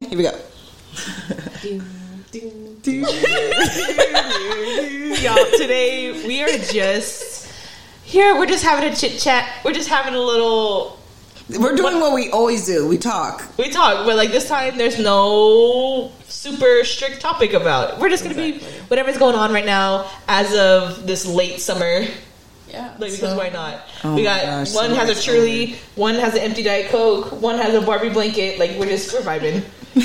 Here we go. Y'all, today we are just here. We're just having a chit chat. We're just having a little. We're doing what we always do. We talk. We talk, but like this time, there's no super strict topic about it. We're just gonna be whatever's going on right now as of this late summer. Yeah, like because why not? Oh we got gosh, one has a Truly, one has an empty Diet Coke, one has a Barbie blanket. Like we're vibing.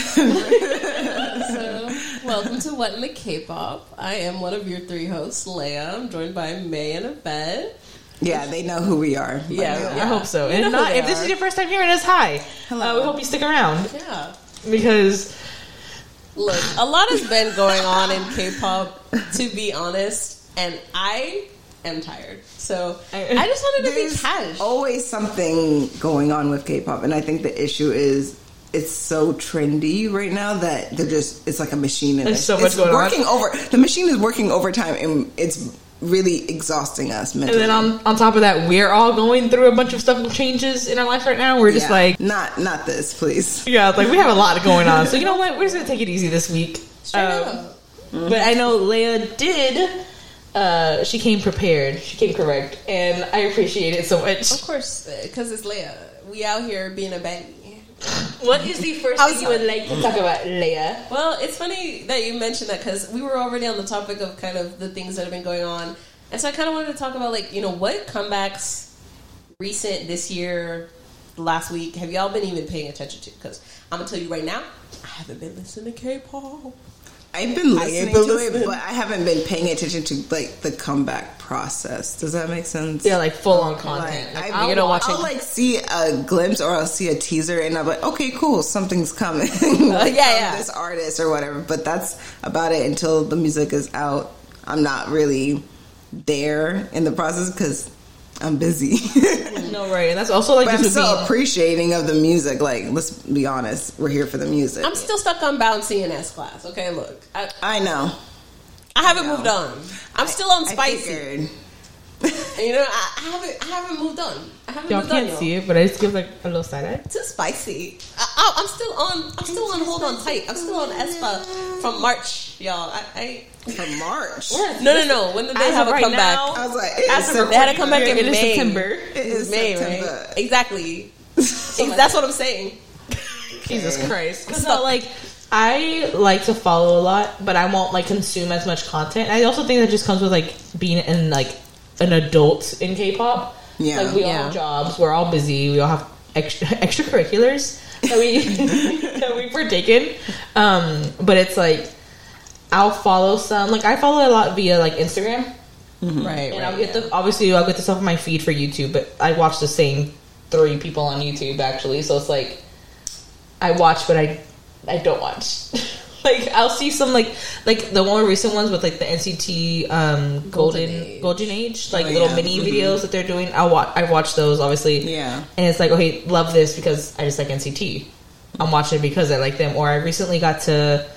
So, welcome to What in the K-pop. I am one of your three hosts, Leia. I'm joined by May and Yvette. Yeah, they know who we are. Yeah, I hope so. And if this is your first time hearing us, hi. Hello. We hope you stick around. Yeah. Because, look, a lot has been going on in K-pop, to be honest, and I am tired. So, I just wanted to be cash. Always something going on with K-pop, and I think the issue is it's so trendy right now that it's like a machine. And there's so much going on. The machine is working overtime, and it's really exhausting us mentally. And then on top of that, we're all going through a bunch of stuff changes in our life right now. We're just like... Not this, please. Yeah, like we have a lot going on. So you know what? We're just going to take it easy this week. But I know Leia did... she came prepared. She came correct. And I appreciate it so much. Of course, because it's Leia. We out here being a baddie. What is the first thing you would like to talk about, Leia? Well, it's funny that you mentioned that because we were already on the topic of kind of the things that have been going on. And so I kind of wanted to talk about, like, you know, what comebacks recent this year, last week, have y'all been even paying attention to? Because I'm going to tell you right now, I haven't been listening to K-pop. I've been listening to it, but I haven't been paying attention to like the comeback process. Does that make sense? Yeah, like full on content. Like, I'll like see a glimpse or I'll see a teaser and I'm like, okay, cool, something's coming. Like, this artist or whatever. But that's about it until the music is out. I'm not really there in the process because I'm busy. No, right, and that's also like. But I'm still appreciating of the music. Like, let's be honest, we're here for the music. I'm still stuck on Bouncy and S Class. Okay, look, I know. I haven't moved on. I'm still on Spicy. You know, I haven't moved on. Y'all can't see it, but I just give like a little side eye. Too spicy. I'm still on Hold On Tight. I'm still on Espa from March, y'all. From March? No. When did they have a comeback? Now, I was like, they had a comeback in May. September. It is May, September. Right? Exactly. That's what I'm saying. Jesus Christ. Because like, I like to follow a lot, but I won't like consume as much content. I also think that just comes with like being in like an adult in K-pop. Yeah. Like we all have jobs. We're all busy. We all have extracurriculars that we partake in. But it's like I'll follow some. Like I follow a lot via like Instagram. Mm-hmm. Right. And I'll get I'll get the stuff on my feed for YouTube, but I watch the same 3 people on YouTube actually. So it's like I watch, but I don't watch. Like I'll see some like the more recent ones with like the NCT Golden Age like little mini videos that they're doing. I watch those obviously. Yeah. And it's like, okay, love this because I just like NCT. I'm watching it because I like them. Or I recently got to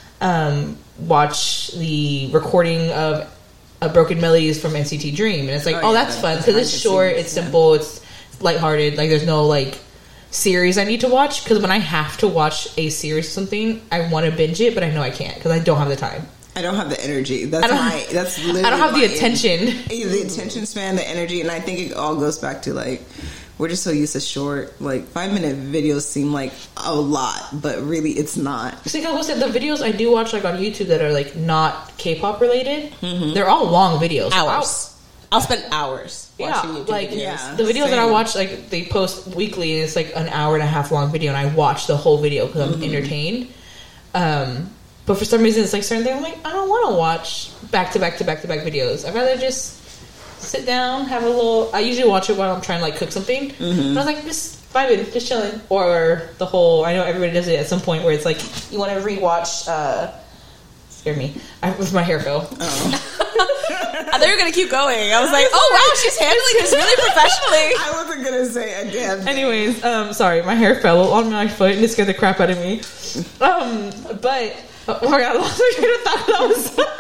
watch the recording of Broken Melodies from NCT Dream, and it's like, that's fun because it's short, it's simple, it's lighthearted. Like there's no like series I need to watch, because when I have to watch a series or something, I want to binge it, but I know I can't because I don't have the time. I don't have the energy. That's literally I don't have the attention. The attention span, the energy, and I think it all goes back to like we're just so used to short, like 5-minute videos seem like a lot, but really it's not. See, like I said, the videos I do watch like on YouTube that are like not K-pop related, they're all long videos. I'll spend hours watching YouTube videos. The videos that I watch, like they post weekly, and it's like an hour and a half long video, and I watch the whole video because I'm entertained. But for some reason, it's like certain things I'm like, I don't want to watch back to back videos. I'd rather just sit down, have a little. I usually watch it while I'm trying to like cook something. And I was like, just vibing, just chilling. Or the whole, I know everybody does it at some point where it's like you want to rewatch. Scare me with my hair fell. I thought you were gonna keep going. I was like, oh wow, she's handling this really professionally. I wasn't gonna say a damn thing. Anyways, sorry, my hair fell on my foot and it scared the crap out of me. But oh my god, I lost my train of thought.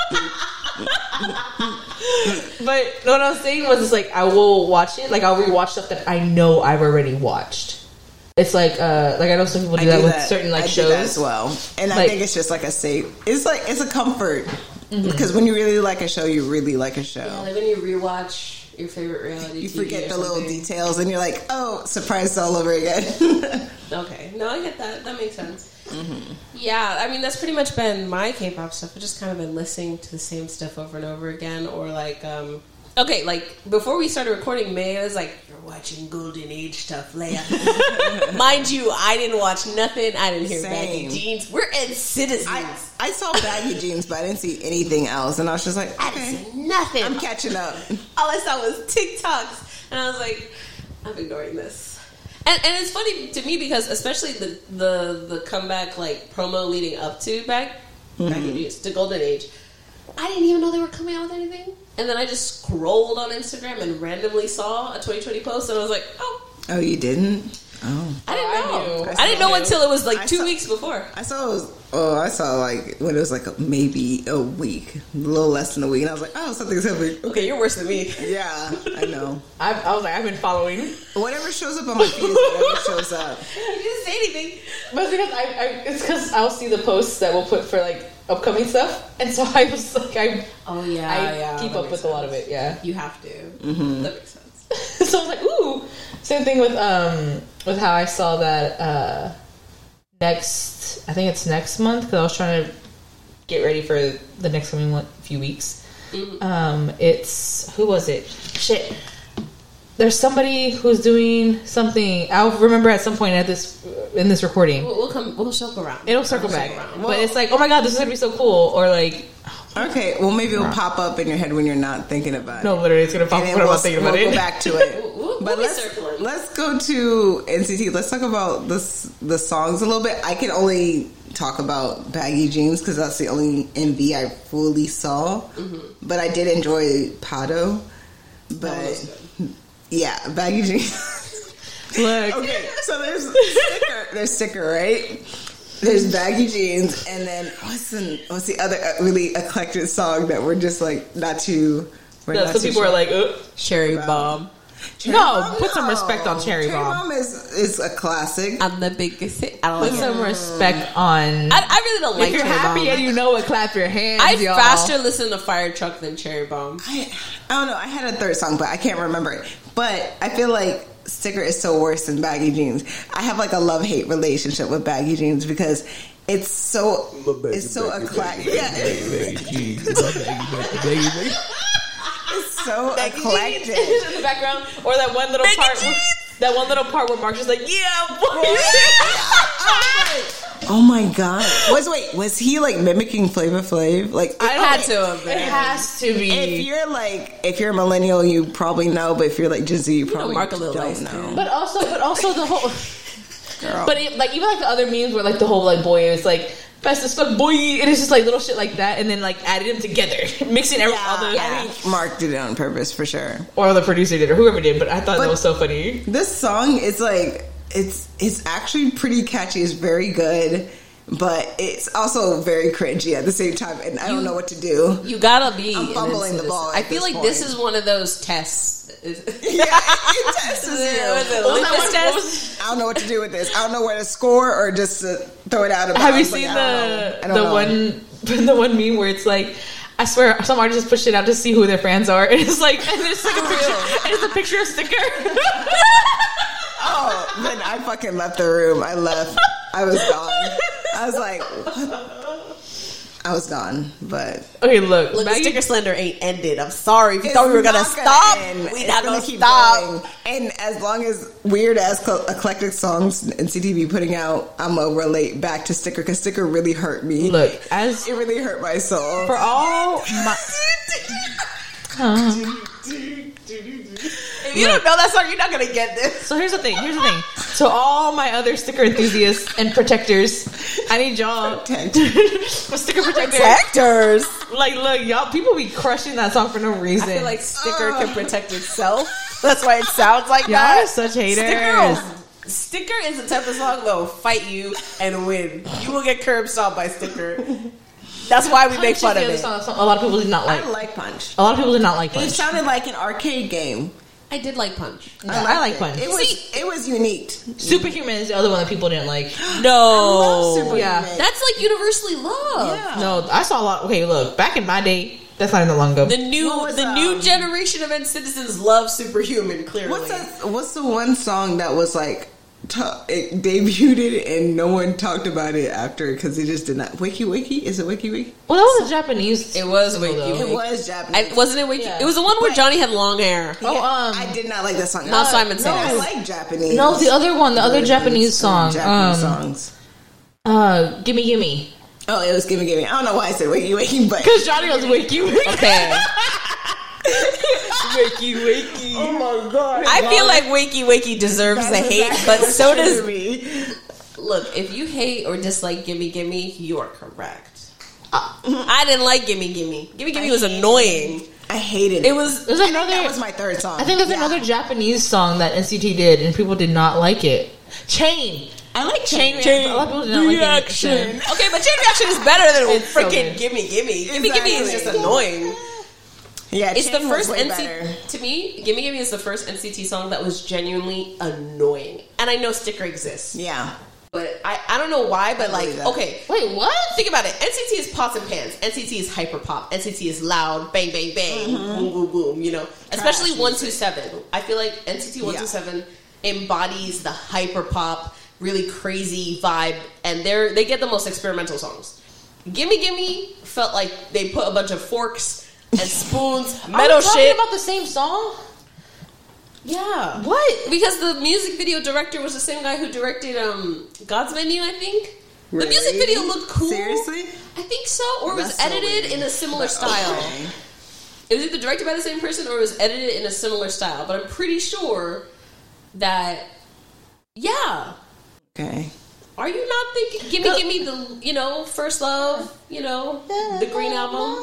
But what I was saying was, it's like I will watch it, like I'll rewatch stuff that I know I've already watched. It's like I know some people do that with certain like shows do that as well, and I think it's just like a safe. It's a comfort because when you really like a show, you really like a show. Yeah, like when you rewatch your favorite reality, you TV forget the little details, and you're like, oh, surprise all over again. Okay, no, I get that. That makes sense. Yeah, I mean that's pretty much been my K-pop stuff. I've just kind of been listening to the same stuff over and over again, or like okay, like before we started recording, May was like, "You're watching Golden Age stuff, Leia." Mind you, I didn't watch nothing. I didn't hear Baggy Jeans. We're in Citizens. I saw Baggy Jeans, but I didn't see anything else, and I was just like, I didn't see nothing. I'm catching up. All I saw was TikToks, and I was like, I'm ignoring this. And it's funny to me because especially the comeback like promo leading up to Baggy Jeans to Golden Age, I didn't even know they were coming out with anything. And then I just scrolled on Instagram and randomly saw a 2020 post, and I was like, oh, you didn't? Oh, I didn't know. I didn't know until it was like 2 weeks before. I saw like when it was like maybe a week, a little less than a week, and I was like, oh, something's happening. Okay, you're worse than me. Yeah, I know. I was like, I've been following whatever shows up on my feed. Whatever shows up. You didn't say anything. But it's because I'll see the posts that we'll put for like upcoming stuff, and so I was like, I keep up with a lot of it. Yeah, you have to. That makes sense. So I was like, ooh. Same thing with how I saw that I think it's next month, because I was trying to get ready for the next coming few weeks. It's, who was it? Shit. There's somebody who's doing something. I'll remember at some point in this recording. We'll circle around. It'll circle back. But it's like, oh my god, this is gonna be so cool. Or like, okay, well maybe it'll pop up in your head when you're not thinking about it. No, literally, it's gonna pop up when I'm not thinking about it. We'll go back to it. But let's go to NCT. Let's talk about the songs a little bit. I can only talk about Baggy Jeans because that's the only MV I fully saw. But I did enjoy Pado. But yeah, Baggy Jeans. Look. Okay, so there's Sticker, right? There's Baggy Jeans, and then what's the other really eclectic song that we're just like not too. Some people are like, Cherry Bomb. Put some respect on Cherry Bomb. Cherry Bomb is a classic. I'm the biggest. Put some respect on. I really don't like. If you're Cherry happy Bomb. And you know it, clap your hands. I faster listen to Fire Truck than Cherry Bomb. I don't know. I had a third song, but I can't remember it. But I feel like Sticker is so worse than Baggy Jeans. I have like a love-hate relationship with Baggy Jeans because it's so eclectic. Yeah. It's so eclectic. In the background, or that one little part where Mark's just like, yeah, boy. Oh my god! Was he like mimicking Flavor Flav? Like it had to have been. It has to be. If you're a millennial, you probably know. But if you're like Gen Z, you probably Mark a little don't know. But also the whole. Girl. But even like the other memes where like the whole like boy is like fast as fuck boy, and it's just like little shit like that, and then like added them together, mixing all the. I think Mark did it on purpose for sure, or the producer did, or whoever did. But I thought that was so funny. This song is like it's actually pretty catchy. It's very good, but it's also very cringy at the same time, and I don't know what to do. You gotta be. I'm fumbling the ball. I feel like this is one of those tests. Yeah, it tests you. Litmus test? I don't know what to do with this. I don't know where to score or just to throw it out. Have you seen the one meme where it's like, I swear some artists just push it out to see who their fans are, and it's like, and it's like a picture of Sticker. Oh, then I fucking left the room. I left. I was gone. I was like, what? I was gone, but okay. Look, the Sticker Slender ain't ended. I'm sorry if you thought we were gonna stop. We're not gonna keep stop. Going. And as long as weird ass eclectic songs NCT be putting out, I'm gonna relate back to Sticker because Sticker really hurt me. Look, it really hurt my soul. For all my. If you don't know that song, you're not gonna get this. So here's the thing. So all my other Sticker enthusiasts and protectors, I need y'all for Sticker protectors. Like, look, y'all, people be crushing that song for no reason. I feel like Sticker can protect itself. That's why it sounds like y'all that. Y'all are such haters. Sticker is the type of song that will fight you and win. You will get curb stomped by Sticker. That's why we make fun of it. A lot of people did not like. I like Punch. A lot of people did not like Punch. It sounded like an arcade game. I did like Punch. I like Punch. It was unique. Superhuman is the other one that people didn't like. No. Yeah. That's like universally loved. Yeah. No, I saw a lot. Okay, look, back in my day, that's not even long ago. The new generation of citizens love Superhuman, clearly. What's the one song that was like it debuted and no one talked about it after because it just did not. Wiki Wiki? Is it Wiki Wiki? Well, that was a Japanese. It was Wiki. It was Japanese. Wasn't it Wiki? Yeah. It was the one where Johnny had long hair. Yeah, I did not like that song. Not Simon Says. I like Japanese. No, the other one, the other Japanese song. Japanese songs. Gimme Gimme. Oh, it was Gimme Gimme. I don't know why I said Wiki Wiki, but because Johnny was Wiki Wiki. Okay. Wakey Wakey. Oh my god. I feel like Wakey Wakey deserves the hate, but so does me. Look, if you hate or dislike Gimme Gimme, you are correct. I didn't like Gimme Gimme. Gimme Gimme was annoying. I hated it. It was another. That was my third song. I think there's another Japanese song that NCT did, and people did not like it. Chain. I like Chain A lot of people did not Reaction. Like it. Okay, but Chain Reaction is better than freaking so Gimme Gimme. Gimme Gimme is just annoying. Yeah, it's the first NCT. To me, Gimme Gimme is the first NCT song that was genuinely annoying. And I know Sticker exists. Yeah. But I don't know why, but like, okay. Wait, what? Think about it. NCT is pots and pans. NCT is hyper pop. NCT is loud, bang, bang, bang, boom, boom, boom, you know. Especially 127. I feel like NCT 127 embodies the hyper pop, really crazy vibe, and they get the most experimental songs. Gimme Gimme felt like they put a bunch of forks and spoons, metal shit. Talking about the same song? Yeah. What? Because the music video director was the same guy who directed God's Menu, I think. Really? The music video looked cool. Seriously? I think so. Or it was edited in a similar style. Okay. It was either directed by the same person or it was edited in a similar style. But I'm pretty sure that, yeah. Okay. Are you not thinking, Gimme the, you know, First Love, you know, the Green Album?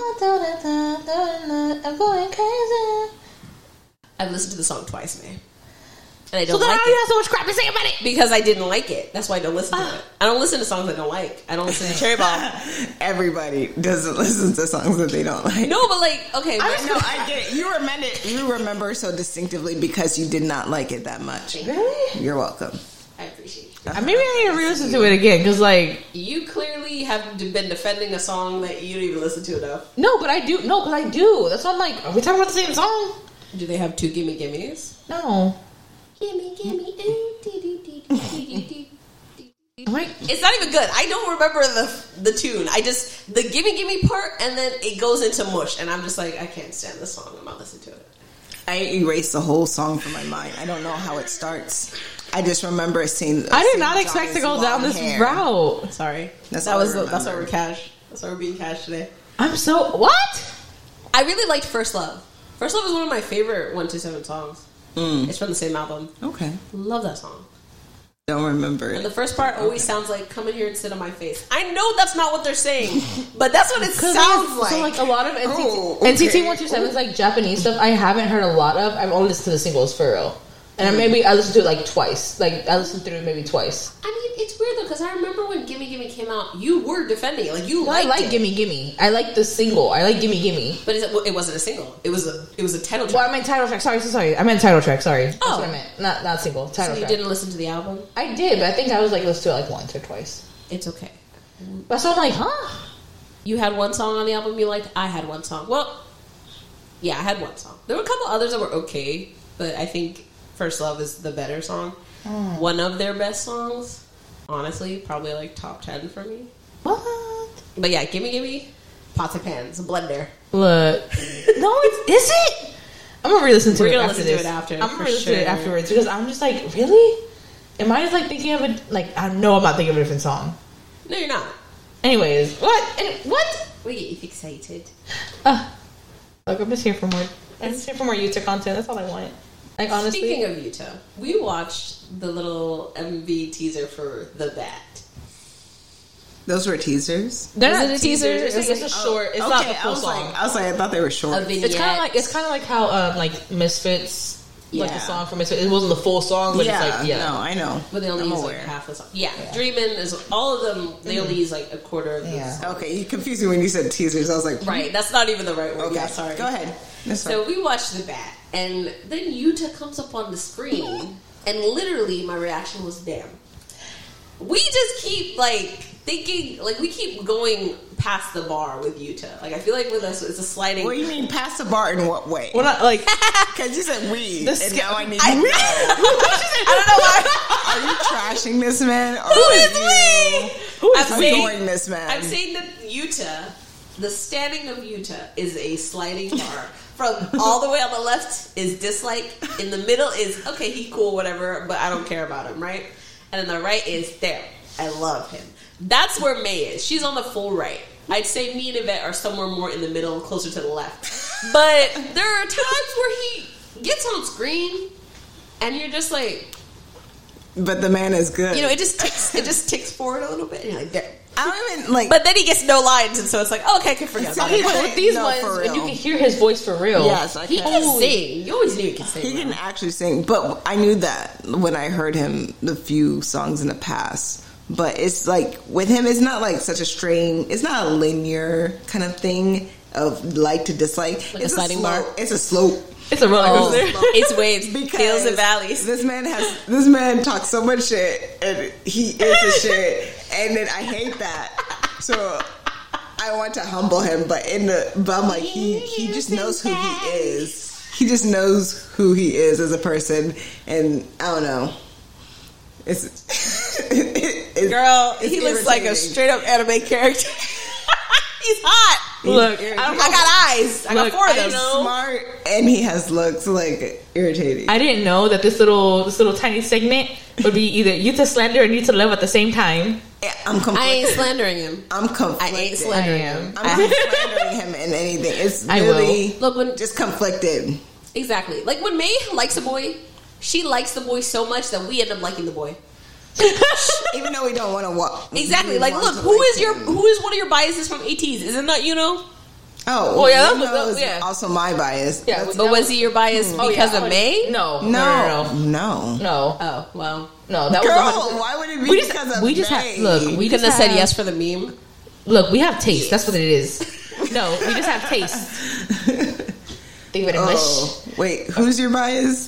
I'm going crazy. I've listened to the song twice, man. And I don't like it. So then have so much crap to say about it? Because I didn't like it. That's why I don't listen to it. I don't listen to songs I don't like. I don't listen to Cherry Bomb. Everybody doesn't listen to songs that they don't like. No, but like, okay. I get it. You remember so distinctively because you did not like it that much. Really? You're welcome. I appreciate you. Maybe I need to re-listen to it again, because like... You clearly have been defending a song that you don't even listen to enough. No, but I do. That's why I'm like, are we talking about the same song? Do they have two Gimme Gimmes? No. Gimme Gimme. Right. It's not even good. I don't remember the tune. I just, the Gimme Gimme part, and then it goes into mush, and I'm just like, I can't stand this song. I'm not listening to it. I erased the whole song from my mind. I don't know how it starts. I just remember seeing. I did not expect to go down this route. Sorry, that's why we're cash. That's why we're being cash today. I'm so what? I really liked First Love. First Love is one of my favorite 127 songs. It's from the same album. Okay, love that song. Don't remember it. And the first part always sounds like, come in here and sit on my face. I know that's not what they're saying, but that's what it sounds like. So, like, a lot of NCT 127 is, like, Japanese stuff I haven't heard a lot of. I've only listened to the singles for real. And maybe I listened to it, like, twice. Like, I listened through it maybe twice. I mean, it's weird, though, because I remember when Gimme Gimme came out, you were defending it. Like, you liked it. I like Gimme Gimme. I like the single. I like Gimme Gimme. But it wasn't a single. It was a title track. Well, I meant title track. Sorry. I meant title track. Sorry. That's what I meant. Not single. Title track. So you didn't listen to the album? I did, but I think I was, like, listening to it, like, once or twice. It's okay. But so I'm like, huh? You had one song on the album you liked? I had one song. Well, yeah, I had one song. There were a couple others that were okay, but I think First Love is the better song. One of their best songs, honestly, probably like top 10 for me. What? But yeah, Gimme, Pots and Pans, a blender. Look. No, is it? I'm going to re-listen to it after this. We're going to listen to it after. I'm going to re-listen to it afterwards because I'm just like, really? Am I just like thinking of it? Like, I know I'm not thinking of a different song. No, you're not. Anyways, what? We get you excited. Look, I'm just here for more. I'm just here for more Yuta content. That's all I want. Like, honestly. Speaking of Yuta, we watched the little MV teaser for The Bat. Those were teasers. They're not teasers. It's a short. It's not the full song. I was like, I thought they were short. It's kind of like how like Misfits. Like the song from Misfits. It wasn't the full song, but it's like, no, I know. But they only use like half the song. Yeah. Dreamin' is, all of them, they only use like a quarter of the song. Okay, you confused me when you said teasers. I was like, right, that's not even the right word. Okay, yeah, sorry. Go ahead. So we watched The Bat. And then Yuta comes up on the screen, and literally my reaction was, damn. We just keep, thinking, we keep going past the bar with Yuta. I feel like with us, it's a sliding... What do you mean past the bar in what way? Well, not, because you said we, and now I need to... I don't know why. Are you trashing this man? Or Who is we? Who is adoring this man? I'm saying that Yuta, the standing of Yuta, is a sliding bar. From all the way on the left is dislike. In the middle is, okay, he cool, whatever, but I don't care about him, right? And then the right is, there, I love him. That's where May is. She's on the full right. I'd say me and Yvette are somewhere more in the middle, closer to the left. But there are times where he gets on screen, and you're just like... But the man is good. It just ticks forward a little bit, and you're like, there. I don't even, But then he gets no lines, and so it's like, oh, okay, I can forget about it. With these ones, and you can hear his voice for real. Yes, I can. He can sing. You always knew he could sing. He can actually sing, but I knew that when I heard him the few songs in the past. But it's with him, it's not such a strain. It's not a linear kind of thing of like to dislike. It's a sliding bar. It's a slope. It's a roller coaster. It's waves, hills and valleys. This man talks so much shit, and he is the shit, and then I hate that. So I want to humble him, but I'm like he just knows who he is. He just knows who he is as a person, and I don't know. Girl, he looks like a straight up anime character. He's hot. Look, I got eyes. I got four of them. He's smart, and he has looks irritating. I didn't know that this little tiny segment would be either Yuta slander and Yuta love at the same time. Yeah, I'm conflicted. I ain't slandering him. I'm conflicted. I ain't slandering him. I'm not slandering him in anything. It's really just conflicted. Exactly. When May likes a boy, she likes the boy so much that we end up liking the boy. Even though we don't want to walk. Exactly. Look, who is one of your biases from ATs? Isn't that Oh, well, yeah, that was also my bias. Yeah, but was he your bias because of May? No. Oh, well. No, that was why would it be because of May? We just have said yes for the meme. Look, we have taste. That's what it is. No, we just have taste. Think of it in English. Oh, wait, who's your bias?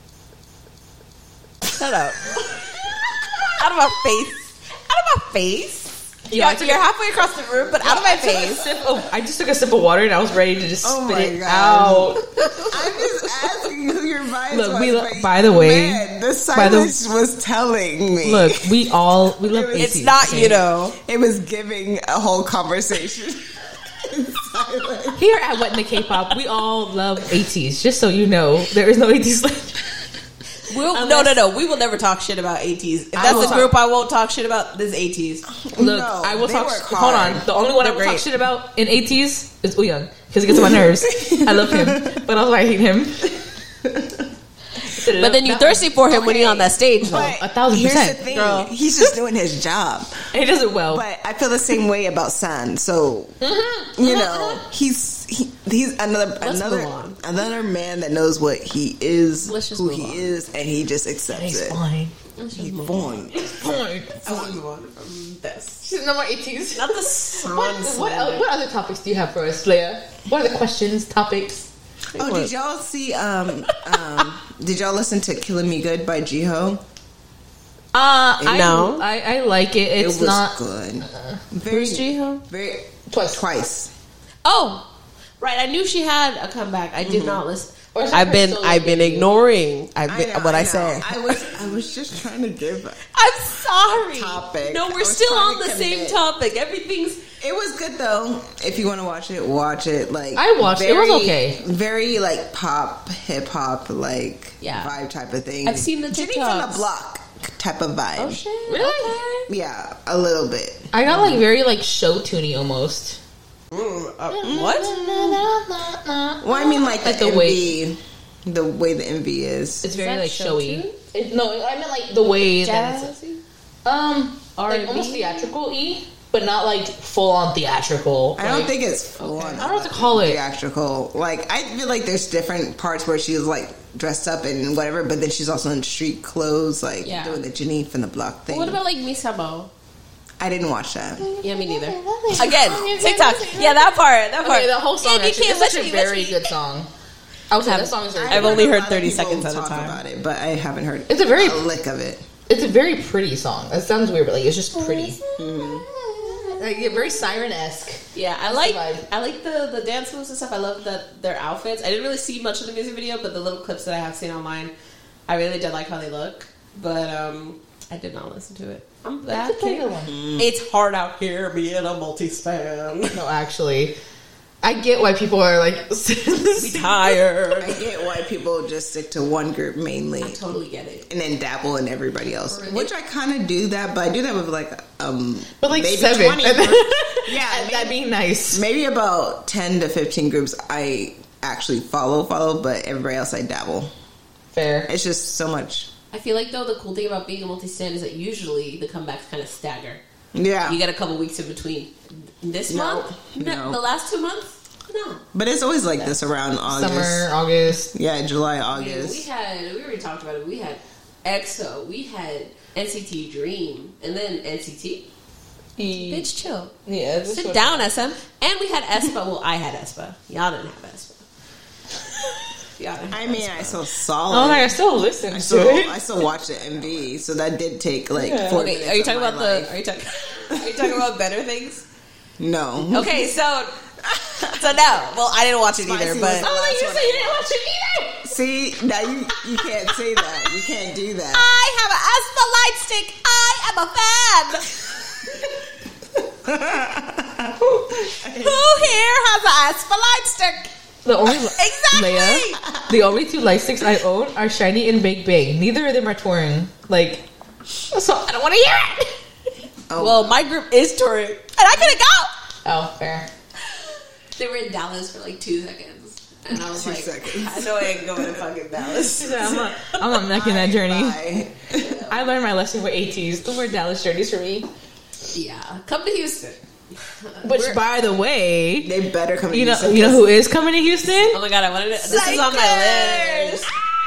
Shut up. Out of my face. You're halfway across the room, but out of my face. I just took a sip of water and I was ready to just spit it out. I'm just asking who your bias was. By the way, man, the silence was telling me. Look, we love ATs. It's not, It was giving a whole conversation. Here at What in the K-Pop, we all love ATs. Just so you know, there is no AT slander. No. We will never talk shit about ATs. If that's the group I won't talk shit about, this is ATs. Look, I will talk. Hold on. The only one I will talk shit about in ATs is Wooyoung because he gets on my nerves. I love him, but also I hate him. But then you thirsty for him when he's on that stage. Though. 1,000%. Here's the thing, girl. He's just doing his job. And he does it well. But I feel the same way about San. So he's another man that knows what he is, who he is, and he just accepts he's it. Fine. He's fine. No more ATs. Not the sun. What other topics do you have for us, Leia? What are the questions, topics? Oh, did y'all see? Did y'all listen to "Killing Me Good" by Jihyo? No. I like it. It's it was not good. Who's Jihyo? Very twice. Oh, right. I knew she had a comeback. I did not listen. I've been ignoring. I said. I was just trying to give. I'm sorry. Topic. No, we're still on the same topic. It was good though. If you want to watch it, watch it. I watched it. It was okay. Very pop, hip hop, vibe type of thing. I've seen the TikToks. Jenny from the Block type of vibe. Oh shit! Really? Okay. Yeah, a little bit. I got very show tuney almost. What? Well, I mean the way the MV is. It's very showy. No, I meant the way that it's almost theatrical-y, but not full on theatrical. I don't think it's full on. I don't know what to call it. Theatrical. I feel like there's different parts where she's dressed up and whatever, but then she's also in street clothes, doing the Jenny from the Block thing. What about Misabo? I didn't watch that. Yeah, me neither. Again, TikTok. Yeah, that part. Okay, the whole song. It's such a very good song. Okay, that song is very I've only heard 30 seconds at a time about it, but I haven't heard it's a very lick of it. It's a very pretty song. It sounds weird, but like it's just pretty. Like very siren-esque. Yeah, I like the dance moves and stuff. I love their outfits. I didn't really see much of the music video, but the little clips that I have seen online, I really did like how they look. But I did not listen to it. I'm bad. It's hard out here being a multi-span. No, actually, I get why people are like tired. I get why people just stick to one group mainly. I totally get it. And then dabble in everybody else. Really? Which I kind of do that, but I do that with like but like maybe 7. 20 yeah, that'd be nice. Maybe about 10 to 15 groups I actually follow, but everybody else I dabble. Fair. It's just so much. I feel like though the cool thing about being a multi-stan is that usually the comebacks kind of stagger. Yeah. You get a couple weeks in between. This month? No. The last 2 months? No. But it's always like this around August. Summer, August. Yeah, July, August. We already talked about it. We had EXO. We had NCT Dream. And then NCT. Bitch, chill. Yeah. Sit down, SM. And we had aespa. Well, I had aespa. Y'all didn't have aespa. I mean, I still saw it. Oh, I still listen to it. I still watched the MV, so that did take like 4 minutes. Are you talking about Are you talking about better things? No. Okay, so no. Well, I didn't watch it either, but you said you didn't watch it either. See, now you can't say that. You can't do that. I have an aespa light stick. I am a fan. Who here has an aespa light stick? The only exactly. Leia, the only 2 light sticks I own are Shiny and Big Bang. Neither of them are touring. Like, so I don't want to hear it. Oh. Well, my group is touring, and I couldn't go. Oh, fair. They were in Dallas for like 2 seconds, and I was 2 like, seconds. I know I ain't going to fucking Dallas. Yeah, I'm not making that journey. Bye. I learned my lesson with ATs. No more Dallas journeys for me. Yeah, come to Houston. Which, by the way, they better come to Houston. You know who is coming to Houston? Oh my god, I wanted to. This is on my list.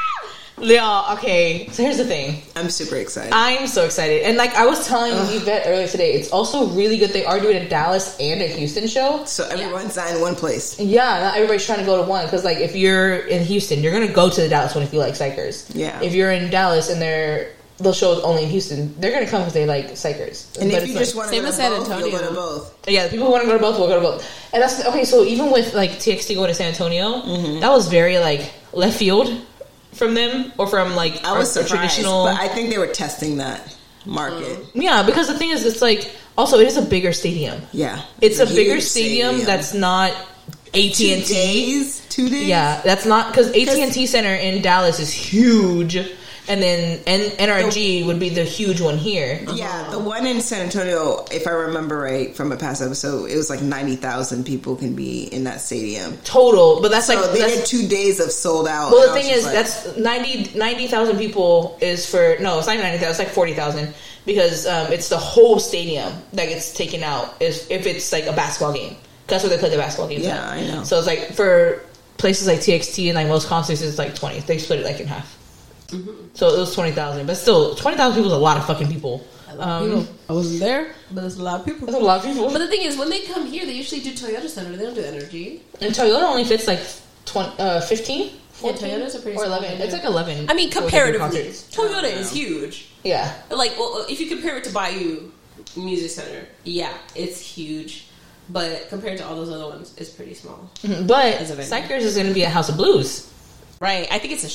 Y'all, okay, so here's the thing. I'm super excited. I'm so excited. And like I was telling Yvette earlier today, it's also really good they are doing a Dallas and a Houston show. So everyone's not in one place. Yeah, not everybody's trying to go to one. Because like if you're in Houston, you're going to go to the Dallas one if you like Psychers. Yeah. If you're in Dallas and the show's only in Houston, they're going to come because they like Psychers. And but if you just want to go to both, you'll go to both. Yeah, the people who want to go to both will go to both. And that's, okay, so even with like TXT going to San Antonio, that was very like left field from them, or from like I was surprised, traditional. but I think they were testing that market. Yeah, because the thing is, it's like also it is a bigger stadium. Yeah, it's a bigger stadium that's not AT&T. 2 days. 2 days. Yeah, that's not because AT&T Center in Dallas is huge. And then NRG would be the huge one here. Yeah, the one in San Antonio, if I remember right from a past episode, it was like 90,000 people can be in that stadium. Total, but that's so like... they did 2 days of sold out. Well, the thing is, that's 90,000 people is for... No, it's not 90,000, it's like 40,000. Because it's the whole stadium that gets taken out if it's like a basketball game. That's where they play the basketball games at. I know. So it's like for places like TXT and like most concerts, it's like 20. They split it like in half. Mm-hmm. So it was 20,000, but still 20,000 people is a lot of fucking people. I wasn't there, but there's a lot of people. That's a lot of people. But the thing is, when they come here, they usually do Toyota Center. They don't do Energy. And Toyota only fits like 15, 14, yeah, Toyota's a pretty or 11. It's like 11. I mean, comparatively, Toyota is huge. Yeah. Like, well, if you compare it to Bayou Music Center, yeah, it's huge. But compared to all those other ones, it's pretty small. Mm-hmm. But Psychers is going to be a House of Blues. Right. I think it's a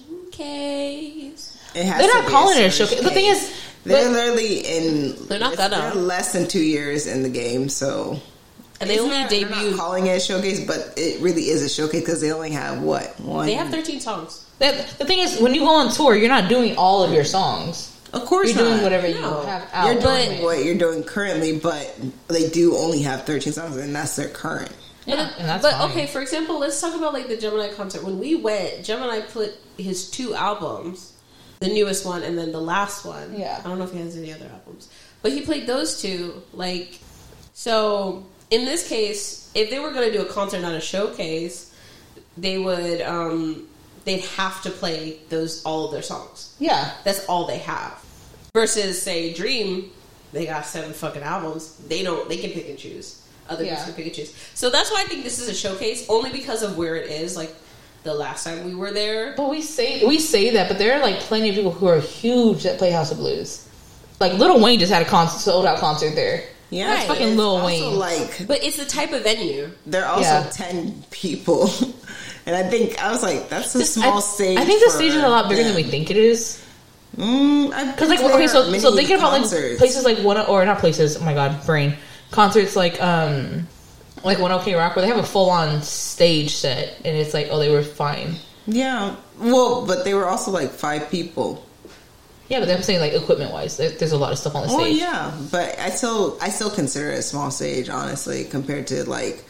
showcase. They're not calling it a showcase. The thing is, they're literally in. They're not gonna. They're less than 2 years in the game, so. And they only debuted. They're not calling it a showcase, but it really is a showcase because they only have one. They have 13 songs. The thing is, when you go on tour, you're not doing all of your songs. Of course, you're doing whatever you have out. You're doing what you're doing currently, but they do only have 13 songs, and that's their current. Yeah, and that's fine. Okay, for example, let's talk about like the Gemini concert. When we went, Gemini put his 2 albums, the newest one and then the last one. Yeah, I don't know if he has any other albums, but he played those 2. Like, so in this case, if they were going to do a concert, not a showcase, they would they'd have to play all of their songs. Yeah, that's all they have. Versus, say, Dream, they got 7 fucking albums. They can pick and choose. Other people can pick and choose. So that's why I think this is a showcase, only because of where it is. Like, the last time we were there. But we say that, but there are like plenty of people who are huge that play House of Blues. Like Lil Wayne just had a sold out concert there. Yeah, that's fucking Lil Wayne. But it's the type of venue. There are also 10 people, and I was like, that's a small stage. I think the stage is a lot bigger than we think it is. Because like so thinking about like places like not places. Oh my god, brain concerts like 1OK Rock where they have a full on stage set and it's like they were fine. Yeah, well, but they were also like 5 people. Yeah, but I'm saying like equipment wise, there's a lot of stuff on the stage. Oh yeah, but I still consider it a small stage, honestly, compared to like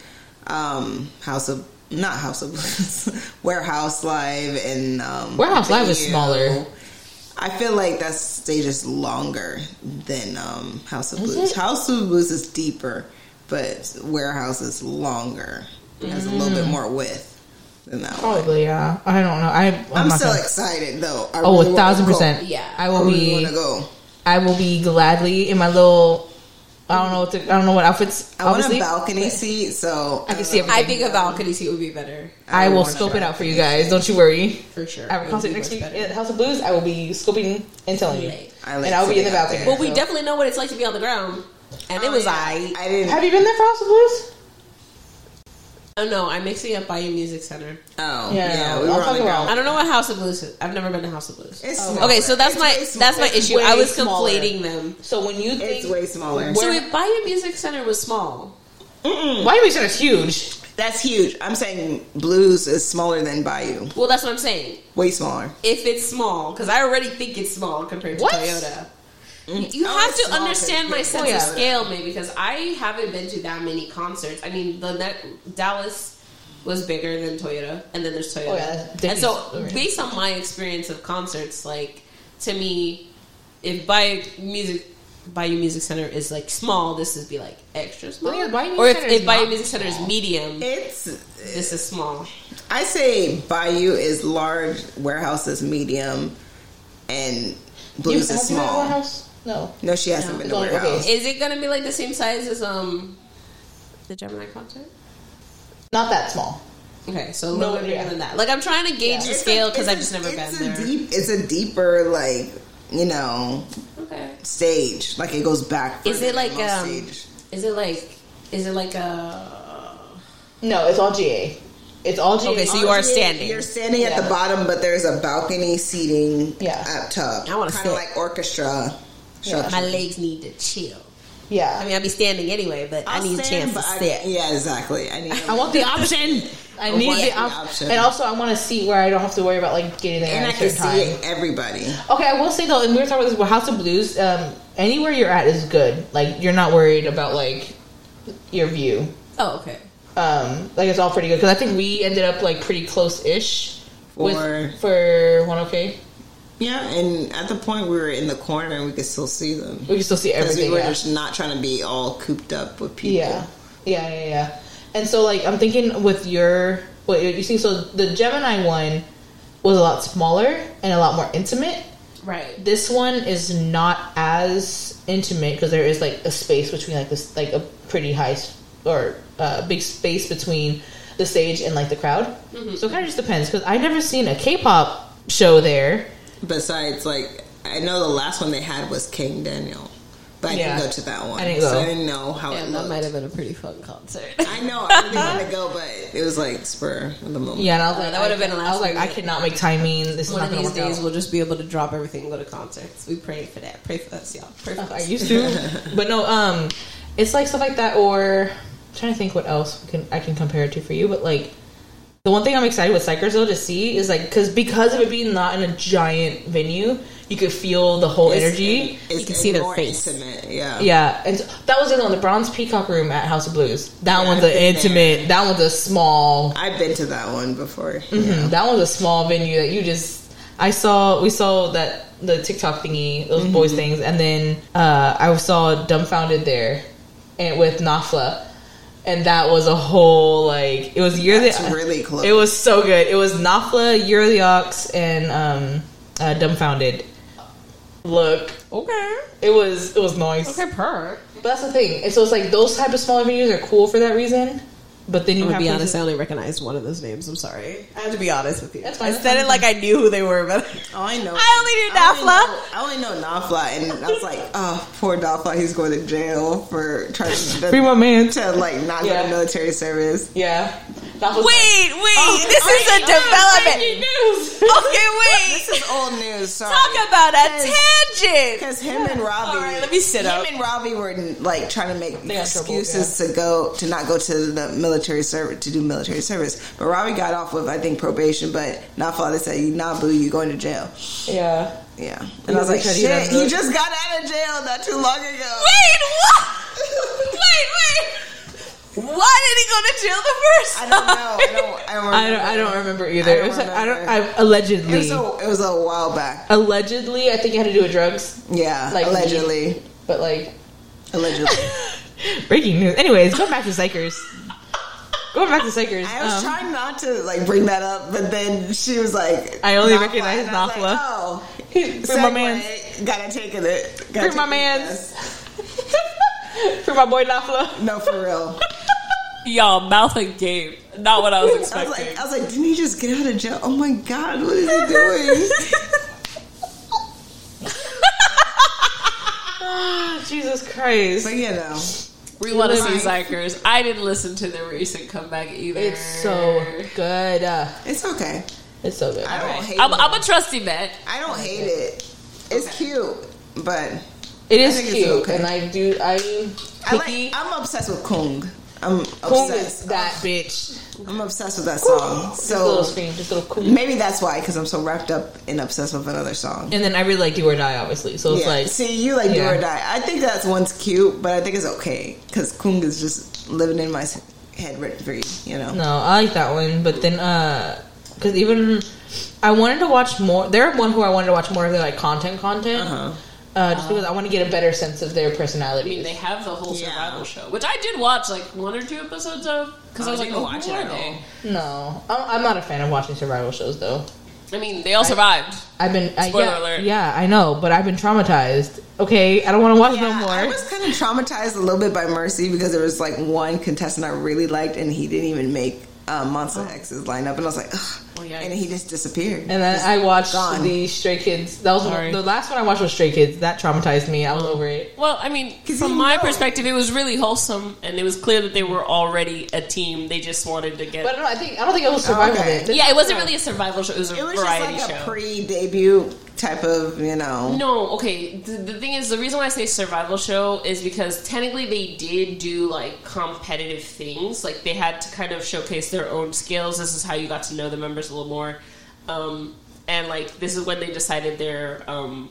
Warehouse Live and Warehouse Live is smaller. I feel like that stage is longer than House of Blues. House of Blues is deeper, but Warehouse is longer. It has a little bit more width than that. Probably, yeah. I don't know. I'm still excited though. I really 1,000%. Yeah, I will be. Want to go. I will be gladly in my little. I don't know what outfits. I want a balcony seat, so I can see everything. I think a balcony seat would be better. I will scope it out for you guys. Don't you worry. For sure. I have a concert next week at House of Blues. I will be scoping and telling you, and I'll be in the balcony. Well, we definitely know what it's like to be on the ground, and it was I didn't. Have you been there for House of Blues? Oh no, I'm mixing up Bayou Music Center. Oh yeah, we were on the ground. I don't know what House of Blues is. I've never been to House of Blues. Okay, so that's my issue. I was conflating them. So when you think it's way smaller. So if Bayou Music Center was small, Bayou Music Center is huge. That's huge. I'm saying Blues is smaller than Bayou. Well, that's what I'm saying. Way smaller. If it's small, because I already think it's small compared to Toyota. You have to understand my sense of scale, maybe, because I haven't been to that many concerts. I mean, Dallas was bigger than Toyota, and then there's Toyota. And so, based on my experience of concerts, like, to me, if Bayou Music Center is, like, small, this would be, like, extra small. Or if Bayou Music Center is medium, this is small. I say Bayou is large, Warehouse is medium, and Blues is small. No, she hasn't been to Warehouse. Okay. Is it gonna be like the same size as the Gemini concert? Not that small. Okay, so a little bit bigger than that. Like I'm trying to gauge the scale because I've just never been there. It's a deeper, like stage. Like it goes back. Is it like Is it like a? No, it's all GA. It's all GA. Okay, so you are standing. You're standing at the bottom, but there's a balcony seating up top. I want to kind of like orchestra. Yeah. My legs need to chill. Yeah, I mean, I'll be standing anyway, but I need a chance to sit. Yeah, exactly. I want the option. I need the option, and also I want a seat where I don't have to worry about like getting there. And I can see everybody. Okay, I will say though, and we were talking about this with House of Blues. Anywhere you're at is good. Like you're not worried about like your view. Oh, okay. Like it's all pretty good because I think we ended up like pretty close-ish for 1OK. Yeah, and at the point we were in the corner and we could still see them. We could still see everything. We were just not trying to be all cooped up with people. Yeah. And so, like, I'm thinking with what you see. So the Gemini one was a lot smaller and a lot more intimate. Right. This one is not as intimate because there is like a space between like this, like a pretty high or big space between the stage and like the crowd. Mm-hmm. So it kind of just depends because I never seen a K-pop show there. Besides, like, I know the last one they had was King Daniel. But I didn't go to that one. I didn't go. So I didn't know how it looked. That might have been a pretty fun concert. I know. I really wanted to go, but it was like spur of the moment. Yeah, and I was like, that would have been a last I was like, I cannot make timing. This is one not of going these to work days out. We'll just be able to drop everything and go to concerts. We pray for that. Pray for us, y'all. Pray for us. I used to. But no, it's like stuff like that, or I'm trying to think what else I can compare it to for you, but like, the one thing I'm excited with Psychers though to see is like because of it being not in a giant venue, you could feel the whole energy. You can see their face. Intimate, yeah. Yeah, and so, that was the one, the Bronze Peacock Room at House of Blues. That one's the intimate. There. That one's a small. I've been to that one before. Mm-hmm. Yeah. That one's a small venue that you just. We saw that the TikTok thingy, those boys things, and then I saw Dumbfounded there, and with Nafla. And that was a whole, like, it was really close. It was so good. It was Nafla, Year of the Ox, and Dumbfounded. Look. Okay. It was nice. Okay, But that's the thing. And so it's like those type of smaller venues are cool for that reason. But then you I'm have gonna be places- honest, I only recognized one of those names. I'm sorry. I have to be honest with you. That's fine, I that's said fine. it like I knew who they were, but I only knew Nafla. I only know Nafla, and I was like, oh, poor Nafla, he's going to jail for trying Free my man. to like not go to military service. Yeah. Wait, this is a development. Okay, wait. This is old news. Sorry. Talk about a tangent. Because him and Robbie, All right, let me sit up. Him and Robbie were like trying to make They got trouble, excuses to not go to the military service to do military service. But Robbie got off with, I think, probation. But Nafla, they said, "Nah, boo, you're going to jail." Yeah. Yeah, and I was like, "Shit, he just got out of jail not too long ago." Wait, what? Wait. Why did he go to jail the first I time? don't know. I don't remember either. Allegedly. It was a while back. Allegedly, I think you had to do with drugs. Yeah, Like allegedly. But like Allegedly. breaking news. Anyways, going back to Psychers. I was trying not to like bring that up, but then she was like, I only Nafla, recognize and I was Nafla. like, oh, Free my man. Gotta take it. Free my man. For my boy Nafla. No, for real. Y'all, mouth agape. Not what I was expecting. I was like, didn't he just get out of jail? Oh my god, what is he doing? Jesus Christ. But you know, We want to see Zykers. I didn't listen to their recent comeback either. It's so good. it's okay. It's so good. I don't hate it. I'm a trusty vet. I don't hate it. It's cute, but It is think it's cute, okay. and I'm obsessed with Kung. I'm Kung is obsessed. that bitch. I'm obsessed with that song. Just a little So scream, just a little Kung. maybe that's why, because I'm so wrapped up and obsessed with another song. And then I really like Do or Die, obviously. So it's Yeah. like, See, you like Do Yeah. or Die. I think that one's cute, but I think it's okay because Kung is just living in my head rent free. You know. no, I like that one. But then, because even I wanted to watch more. They're one who I wanted to watch more of their like content. Just because I want to get a better sense of their I personality. mean, they have the whole Yeah. survival show, which I did watch like 1 or 2 episodes of because I was like, didn't oh, watch who it are at they? No, I'm not a fan of watching survival shows though. I mean, they all survived. I've been Spoiler alert. Yeah, I know, but I've been traumatized. Okay, I don't want to watch no more. I was kind of traumatized a little bit by Mercy because there was like one contestant I really liked and he didn't even make Monster X's lineup, and I was like, ugh. Oh, yeah. And he just disappeared. And then I watched gone. the Stray Kids. That was Sorry. the last one I watched was Stray Kids. That traumatized me. I was over it. Well, I mean, 'Cause from you my know. perspective, it was really wholesome, and it was clear that they were already a team. They just wanted to get. But I don't think it was survival. Okay. Day. Yeah, it wasn't really a survival show. It was a It was just variety like a show. pre-debut type of, you know. No, okay. The thing is, the reason why I say survival show is because technically they did do like competitive things. Like they had to kind of showcase their own skills. This is how you got to know the members a little more. And like this is when they decided their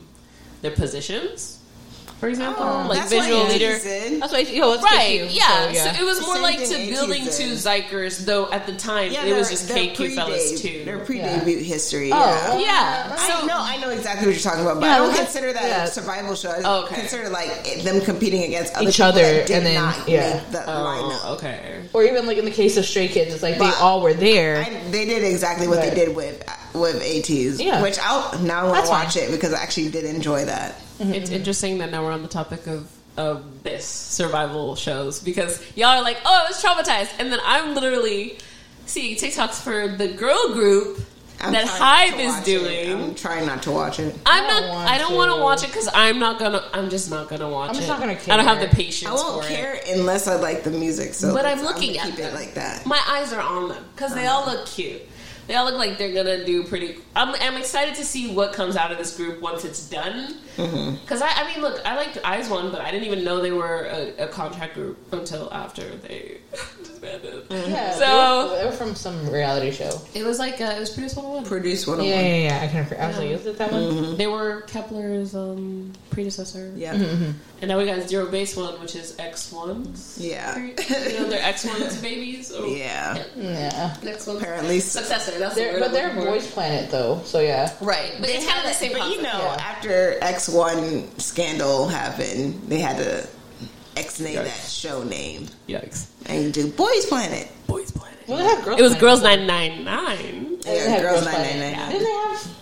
positions. For example, like That's visual what leader. ATEEZ did. That's why, it's Right, KQ, yeah. so, So it was more Same like thing to ATEEZ building did. to Zykers, though at the time Yeah, it was just they're KQ fellas too. Their pre-debut history. Oh, Yeah. Yeah. I know exactly what you're talking about, but Yeah, I don't that's- consider that yeah. a survival show. I Okay. consider like them competing against other Each people other, that did and then, not yeah. make the lineup. Oh, okay. or even like in the case of Stray Kids, it's like they But all were there. They did exactly what Right. they did with ATEEZ, Yeah. which I want That's to watch fine. it because I actually did enjoy that. It's interesting that now we're on the topic of this survival shows because y'all are like, oh, I was traumatized, and then I'm literally seeing TikToks for the girl group I'm that trying Hive not to is watch doing. it. I'm trying not to watch it. I don't want to watch it because I'm just not gonna watch I'm it. just not gonna I don't have care. the patience I won't for care it. unless I like the music. So But I'm looking gonna at keep them it like that. My eyes are on them because they all look cute. They all look like they're gonna do pretty. I'm excited to see what comes out of this group once it's done. Because I mean, look, I liked Eyes One, but I didn't even know they were a contract group until after they disbanded. Yeah, So- they were from some reality show. It was like it was Produce 101. Produce 101. Yeah. I kind of. I was like, is it that one? They were Kepler's predecessor. Yeah. And now we got Zero Base One, which is X1's. Yeah. You know, they're X1's babies. Oh, Yeah. Yeah. X1's Apparently. successor. That's the word But I'm they're looking for. Boys Planet though, so yeah. Right. But it's kind of the same But concept. you know, Yeah. after X1 scandal happened, they had to X-name Yikes. that show name Yikes. and do Boys Planet. Boys Planet. Well, they have Girls It was Planet. Girls 999. They Yeah, had Girls Planet. 999. Didn't they have?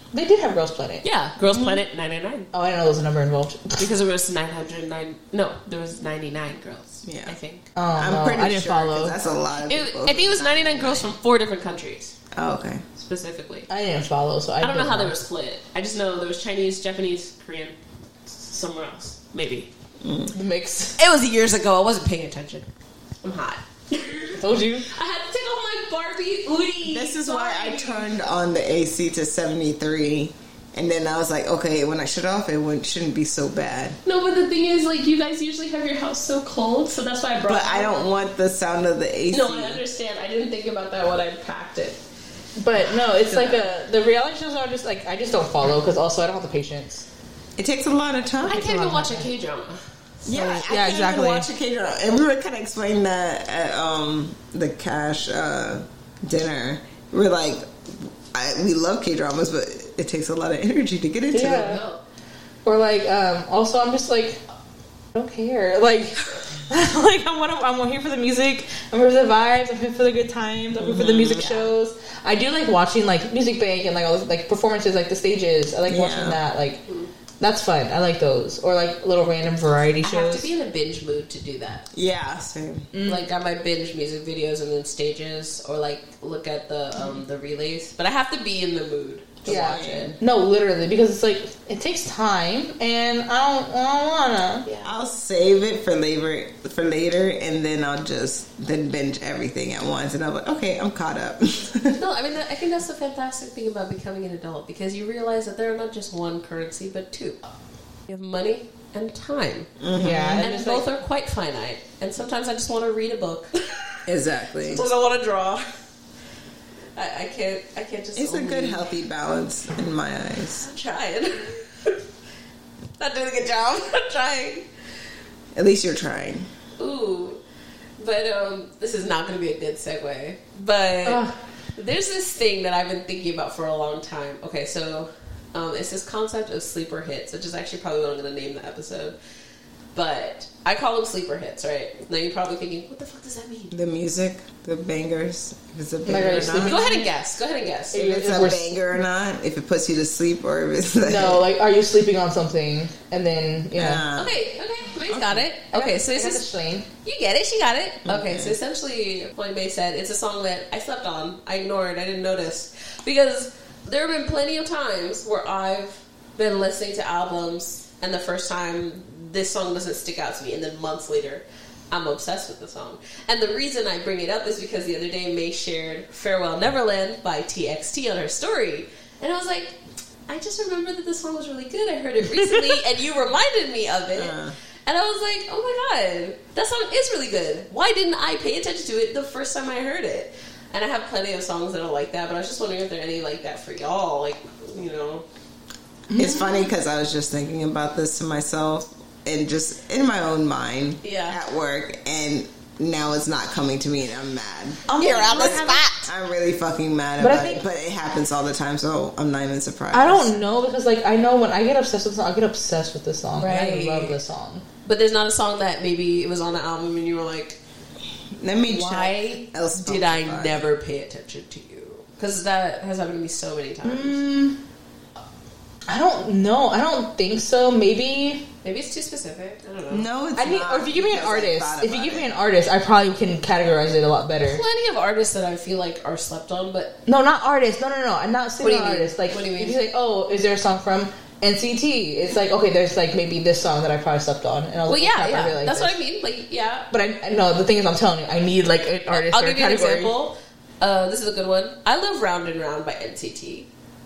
They did have Girls Planet. Yeah, Girls Planet 999. Oh, I didn't know there was a number involved. Because there was 909. No, there was 99 girls. Yeah, I think. Oh, I'm pretty I didn't follow. That's a lot of people. I think it was 99 girls from 4 different countries. Oh, okay. Specifically. I didn't follow, so I don't know how they were split. I just know there was Chinese, Japanese, Korean, somewhere else. Maybe. The mix. It was years ago. I wasn't paying attention. I'm hot. Told you. I had to take off my Barbie hoodie. This is why I turned on the AC to 73. And then I was like, okay, when I shut off, it shouldn't be so bad. No, but the thing is, like, you guys usually have your house so cold, so that's why I brought it. But I don't want the sound of the AC. No, I understand. I didn't think about that when I packed it. But no, it's like the reality shows are just like, I just don't follow because also I don't have the patience. It takes a lot of time. I can't even watch a K-drama. Yeah, I can't even watch a K-drama. And we were kind of explaining that at the Cash dinner. We're like, we love K-dramas, but it takes a lot of energy to get into them. Or like, also I'm just like, I don't care. Like, like I'm here for the music. I'm here for the vibes. I'm here for the good times. I'm here for the music shows. I do like watching like Music Bank and like all those, like performances, like the stages. I like watching that. Like, that's fun. I like those. Or like little random variety shows. I have to be in a binge mood to do that. Yeah, same. Like I might binge music videos and then stages, or like look at the relays. But I have to be in the mood to watch it. No, literally, because it's like it takes time, and I don't wanna. Yeah. I'll save it for later, and then I'll just binge everything at once, and I'm like, okay, I'm caught up. No, I mean I think that's the fantastic thing about becoming an adult, because you realize that there are not just one currency but two. You have money and time. Mm-hmm. Yeah, and both are quite finite. And sometimes I just want to read a book. Exactly. Sometimes I want to draw. I can't just. It's a good, healthy balance in my eyes. I'm trying. Not doing a good job. I'm trying. At least you're trying. Ooh, but this is not going to be a good segue. But there's this thing that I've been thinking about for a long time. Okay, so it's this concept of sleeper hits, which is actually probably what I'm going to name the episode. But I call them sleeper hits, right? Now you're probably thinking, what the fuck does that mean? The music, the bangers. If it's a banger or not. Go ahead and guess. If it's a banger or not. If it puts you to sleep or if it's like... No, like, are you sleeping on something? And then, Okay. May's got it. Okay, so this is... You get it. She got it. Okay, so essentially, like May said, it's a song that I slept on. I ignored. I didn't notice. Because there have been plenty of times where I've been listening to albums and the first time this song doesn't stick out to me, and then months later I'm obsessed with the song. And the reason I bring it up is because the other day May shared Farewell Neverland by TXT on her story, and I was like, I just remember that this song was really good. I heard it recently and you reminded me of it, and I was like, oh my god, that song is really good. Why didn't I pay attention to it the first time I heard it? And I have plenty of songs that are like that, but I was just wondering if there are any like that for y'all, like, you know. It's funny because I was just thinking about this to myself and just in my own mind at work, and now it's not coming to me and I'm mad. You're on the spot. I'm really fucking mad about it, but it happens all the time, so I'm not even surprised. I don't know, because like I know when I get obsessed with a song, I get obsessed with this song. Right. I love this song. But there's not a song that maybe it was on the album and you were like, let me check. Why did I never pay attention to you? Because that has happened to me so many times. I don't know. I don't think so. Maybe it's too specific. I don't know. No, it's not. Or if you give me an artist, I probably can categorize it a lot better. Plenty of artists that I feel like are slept on, but no, not artists. No. I'm not sleeping on artists. Like, what do you mean? If you say, oh, is there a song from NCT? It's like, okay, there's like maybe this song that I probably slept on, and I was I really like that's what I mean. Like, yeah. But I know the thing is, I'm telling you, I need like an artist. I'll give you an example. This is a good one. I love Round and Round by NCT.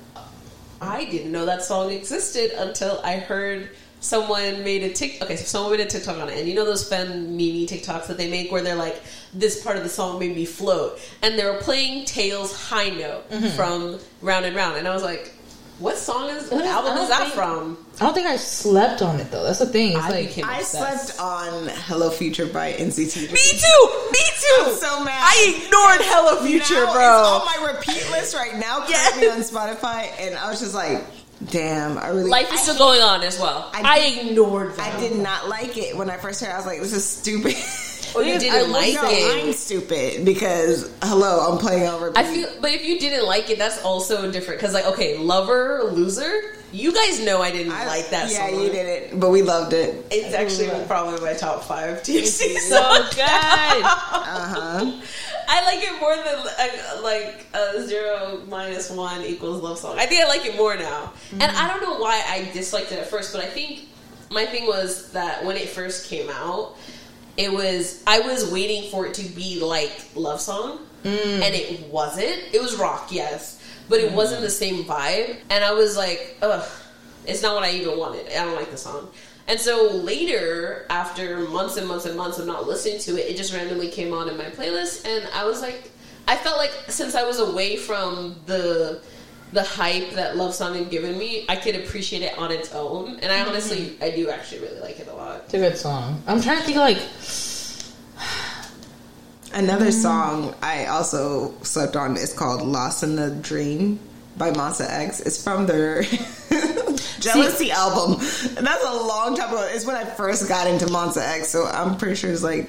I didn't know that song existed until I heard someone made a TikTok. Okay, so someone made a TikTok on it, and you know those fun meme TikToks that they make where they're like, "This part of the song made me float," and they were playing Tails' High Note from Round and Round, and I was like, "What song is? What album is that from?" I don't think I slept on it though. That's the thing. I slept on Hello Future by NCT. Me too. I'm so mad. I ignored Hello Future, bro. It's on my repeat list right now. Currently on Spotify, and I was just like, damn, Life is still going on as well. I ignored that. I did not like it when I first heard it. I was like, this is stupid. Or you didn't like it. I'm stupid because hello, I'm playing on repeat. But if you didn't like it, that's also different. Because like, okay, Lover, Loser. You guys know I didn't like that song. Yeah, you didn't, but we loved it. It's actually probably my top 5 TXT So good. I like it more than 0 - 1 equals love song. I think I like it more now. And I don't know why I disliked it at first, but I think my thing was that when it first came out, I was waiting for it to be like Love Song, and it wasn't. It was rock, yes, but it wasn't the same vibe. And I was like, ugh, it's not what I even wanted. I don't like the song. And so later, after months and months and months of not listening to it, it just randomly came on in my playlist, and I was like, I felt like since I was away from the hype that Love Song had given me, I could appreciate it on its own. And I honestly, I do actually really like it a lot. It's a good song. I'm trying to think of like another song I also slept on is called Lost in the Dream by Monsta X. It's from their Jealousy album. And that's a long time ago. It's when I first got into Monsta X, so I'm pretty sure it's like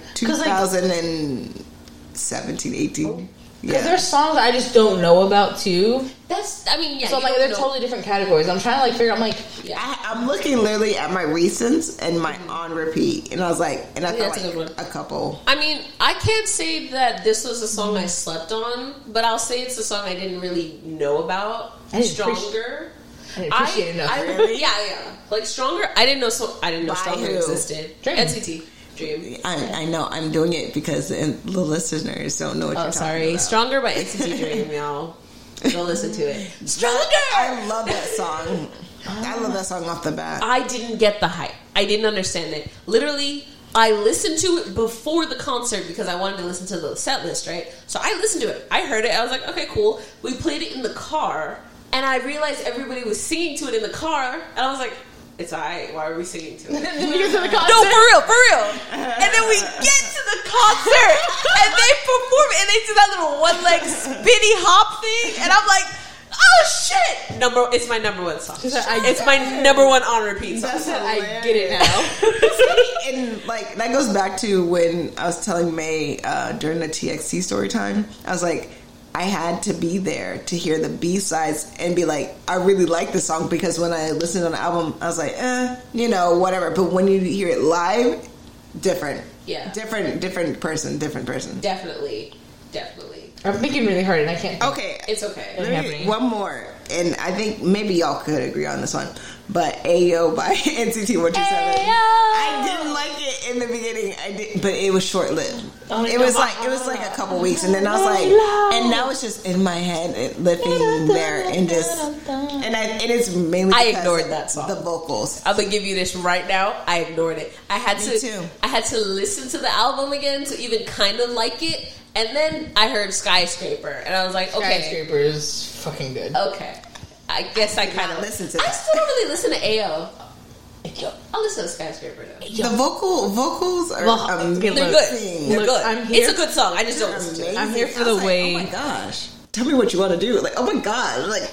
2017, 18. Because there's songs I just don't know about too. So like they're totally different categories. I'm trying to like figure out. I'm like, I'm looking literally at my recents and my on repeat, and I was like, and I felt like a couple. I mean, I can't say that this was a song I slept on, but I'll say it's a song I didn't really know about. Stronger. I didn't appreciate it enough. Really? Yeah. Like Stronger, I didn't know Stronger existed. NCT Dream. I know. I'm doing it because the listeners don't know what you're talking about. Stronger by NCT Dream, y'all. Go listen to it. Stronger! I love that song. I love that song off the bat. I didn't get the hype. I didn't understand it. Literally, I listened to it before the concert because I wanted to listen to the set list, right? So I listened to it. I heard it. I was like, okay, cool. We played it in the car, and I realized everybody was singing to it in the car, and I was like, it's alright. Why are we singing to it? Then we get to the concert. No, for real. And then we get to the concert, and they perform, and they do that little one-leg spinny hop thing, and I'm like, oh shit! It's my number 1 song. It's my number 1 on repeat song. I get it now. And like that goes back to when I was telling May during the TXT story time. I was like, I had to be there to hear the B-sides and be like, I really like this song, because when I listened on the album, I was like, whatever. But when you hear it live, different. Yeah. Different person. Definitely. I'm thinking really hard and I can't think. Okay. It's okay. One more. And I think maybe y'all could agree on this one. But Ayo by NCT 127. I didn't like it in the beginning. But it was short lived. It was like a couple weeks, and then I was like, and now it's just in my head, living there, and it's mainly because I ignored that song. The vocals. I'm gonna give you this right now. I ignored it. I had to listen to the album again to even kind of like it. And then I heard Skyscraper, and I was like, okay. Skyscraper is fucking good. Okay. I guess I kind of listen to that. I still don't really listen to Ayo. I'll listen to Skyscraper, though. The vocals are they're good. They're good. It's a good song. I just don't listen to it. I'm here for the way. Oh my gosh. Tell me what you want to do. Like, oh my gosh. Like,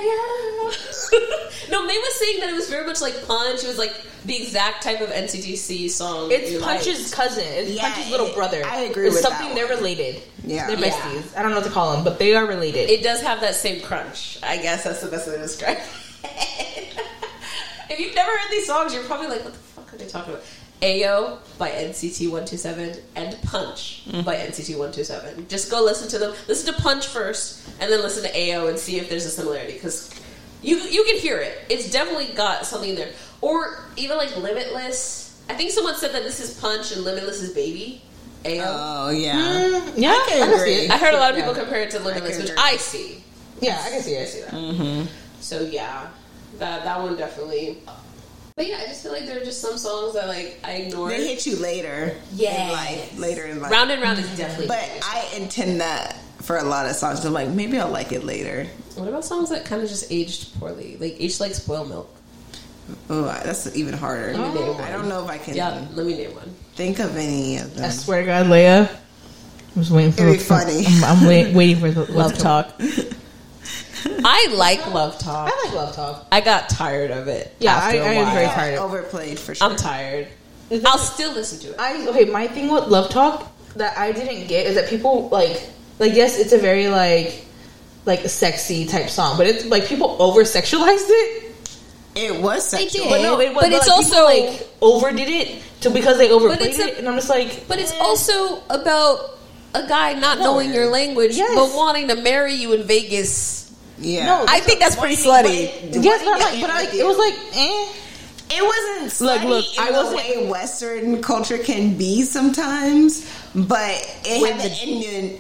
no, May was saying that it was very much like Punch. It was like the exact type of NCTC song. It's Punch's cousin. It's Punch's little brother. I agree with something that. They're related. Yeah. They're besties. I don't know what to call them, but they are related. It does have that same crunch. I guess that's the best way to describe it. If you've never heard these songs, you're probably like, what the fuck are they talking about? Ayo by NCT 127 and Punch by NCT 127. Just go listen to them. Listen to Punch first, and then listen to Ayo and see if there's a similarity, because you can hear it. It's definitely got something there. Or even like Limitless. I think someone said that this is Punch and Limitless is Baby. Ayo. Oh yeah, yeah. I can agree. I heard a lot of people compare it to Limitless, which I see. Yeah, I can see it. I see that. Mm-hmm. So yeah, that one definitely. But yeah, I just feel like there are just some songs that like I ignore. They hit you later. Later in life. Round and Round is definitely. But I intend that for a lot of songs. I'm like, maybe I'll like it later. What about songs that kind of just aged poorly, like aged like spoiled milk? Oh, that's even harder. Let me name one. I don't know if I can. Yeah, let me name one. Think of any of them. I swear to God, Leia. I was waiting for. It'd be funny. I'm waiting for the Love Talk. I like Love Talk. I like Love Talk. I got tired of it. Yeah, I am very tired of it. Overplayed for sure. I'm tired. I'll still listen to it. My thing with Love Talk that I didn't get is that people like yes, it's a very like sexy type song, but it's like people over sexualized it. It was sexual, but no, it was. But it's like, also like overdid it because they overplayed it, and I'm just like. But it's also about a guy not knowing your language, but wanting to marry you in Vegas. Yeah, no, I think that's pretty slutty. Yes, but it was like, It wasn't slutty look, I wasn't way Western culture can be sometimes, but it had the Indian.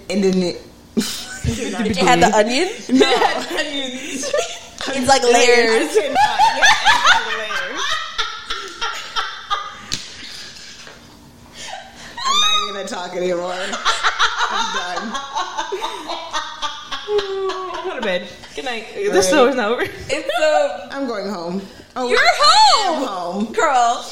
It had the onion. No, it had onions. It's like layers. It's like layers. I'm not even gonna talk anymore. I'm done. I'm going to bed. Good night. This show is not over. I'm going home. Oh, you're home. I'm home, girl.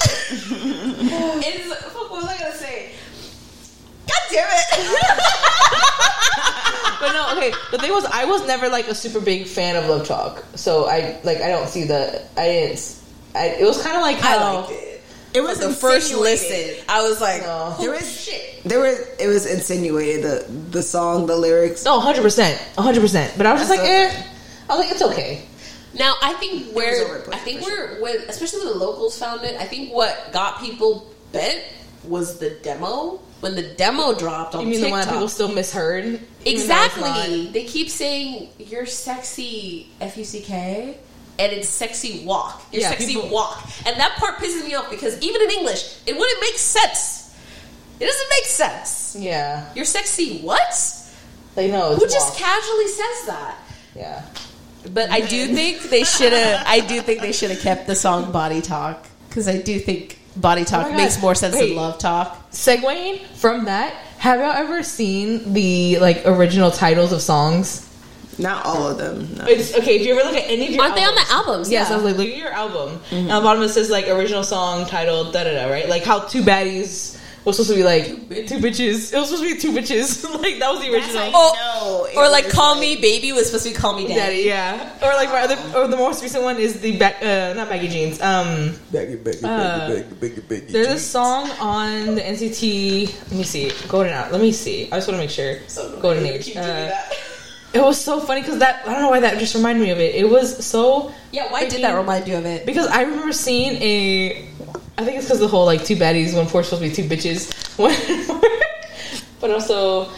What was I gonna say? God damn it. But no, okay. The thing was, I was never like a super big fan of Love Talk, so I don't see the. It was kind of like how I liked it. It was the first listen. I was like, no. It was insinuated the song, the lyrics. No, 100%. But I was just like, I was like, it's okay. Now I think where especially when the locals found it, I think what got people bent was the demo. When the demo dropped on TikTok. You mean the one that people still misheard? Exactly. They keep saying, you're sexy, F-U-C-K, and it's sexy walk. You're sexy walk. And that part pisses me off because even in English, it wouldn't make sense. It doesn't make sense. Yeah. You're sexy what? They know. Who just casually says that? Yeah. But I do think they should have kept the song Body Talk. Because I do think Body Talk makes more sense than Love Talk. Segueing from that, have y'all ever seen the like original titles of songs? Not all of them. No. It's okay if you ever look at any of your Aren't they on the albums? Yes, I was like, look at your album. Mm-hmm. And on the bottom it says like original song titled da da da, right? Like how Two Baddies was supposed to be like two bitches. It was supposed to be two bitches. Like that was the original. Or like Call Me Baby was supposed to be Call Me Daddy. Yeah. Or like the most recent one is the not Baggy Jeans. Baggy there's a song on the NCT. Let me see. Golden Out. Let me see. I just want to make sure. Golden Age. It was so funny because I don't know why that just reminded me of it. It was so. Yeah, why did that remind you of it? Because I remember seeing I think it's because the whole like two baddies, one for supposed to be two bitches. But also,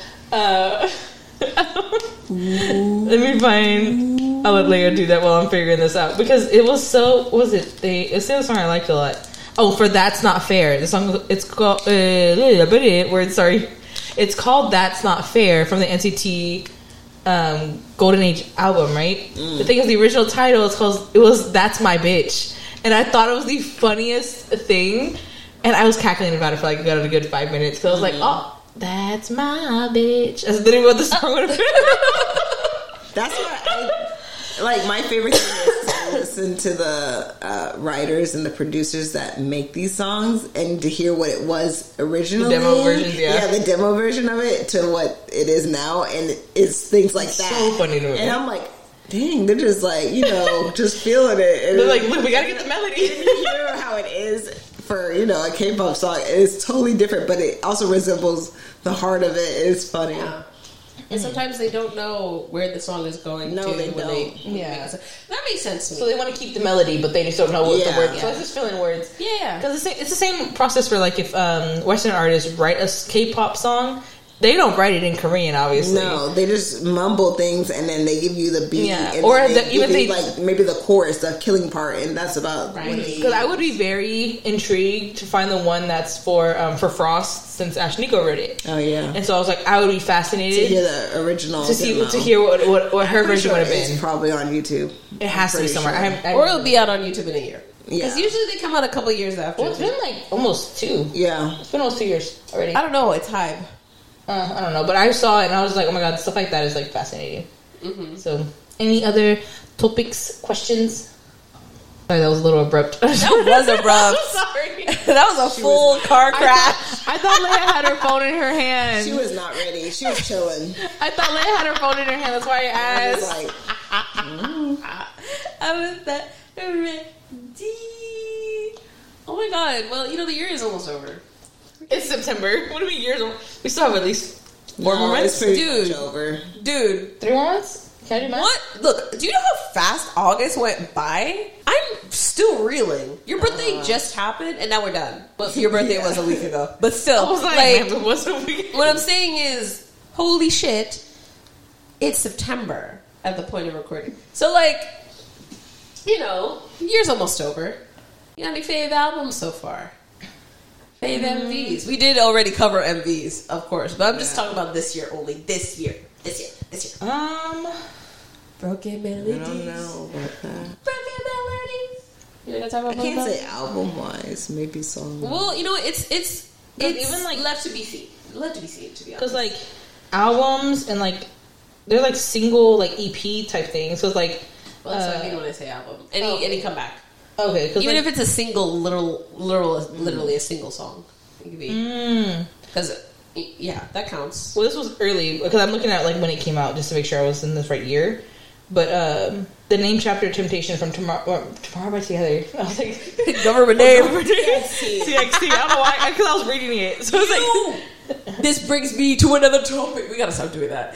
let me find. I'll let Leia do that while I'm figuring this out because it was so. What was it? It's a song I liked a lot. Oh, for That's Not Fair. The song it's called. It's called That's Not Fair from the NCT Golden Age album, right? The thing is, the original title was That's My Bitch. And I thought it was the funniest thing. And I was cackling about it for like a good 5 minutes. Because I was like, oh, that's my bitch. That's literally what the song would have been. That's what like my favorite thing is to listen to the writers and the producers that make these songs and to hear what it was originally. The demo versions, yeah, the demo version of it to what it is now. And it's things like that. So funny to me. And I'm like, dang, they're just like, just feeling it. And they're like, look, we gotta get the melody. And you hear how it is for, a K-pop song. It's totally different, but it also resembles the heart of it. It's funny. Yeah. And sometimes they don't know where the song is going. No, they don't. That makes sense to me. So they want to keep the melody, but they just don't know what the words. So it's just filling words. Yeah. Because it's the same process for like if Western artists write a K-pop song. They don't write it in Korean, obviously. No, they just mumble things and then they give you the beat. Yeah, and or like maybe the chorus, the killing part, and that's about right. Because I would be very intrigued to find the one that's for Frost since Ash Nico wrote it. Oh yeah, and so I was like, I would be fascinated to hear the original to hear what her version would have been. It's probably on YouTube. It has to be somewhere, or it'll be out on YouTube in a year. Yeah, because usually they come out a couple years after. Well, it's been like almost 2. Yeah, it's been almost 2 years already. I don't know. It's hype. I don't know, but I saw it and I was like, oh my god, stuff like that is like fascinating. Mm-hmm. So, any other topics, questions? Sorry, that was a little abrupt. That was abrupt. Sorry. That was a full car crash. I thought Leia had her phone in her hand. She was not ready. She was chilling. I thought Leia had her phone in her hand. That's why I asked. I was that ready. Oh my my god. Well, the year is almost over. It's September. What do you mean years? We still have at least 4 more months. Dude. Over. Dude. 3 more months? Can I do math? What? Look, do you know how fast August went by? I'm still reeling. Your birthday just happened, and now we're done. But your birthday was a week ago. But still, I was like it was a week ago. What I'm saying is, holy shit, it's September at the point of recording. So, year's almost over. You got any fave albums so far? Fave MVs. We did already cover MVs, of course, but I'm just talking about this year only. This year. Broken Melodies. I don't know about that. Broken Melodies. You know what I'm talking about? I can't say album wise, maybe song. Well, it's even left to be seen. Left to be seen, to be honest. Because albums and they're single EP type things. So it's well, that's what I mean when I say album. Any comeback. Okay, even if it's a single, literally a single song, it could be. Because that counts. Well, this was early because I'm looking at when it came out just to make sure I was in this right year. But the name chapter Temptation from Tomorrow by Together. I was like, government name. TXT. I don't know why, because I was reading it. So I was this brings me to another topic. We gotta stop doing that.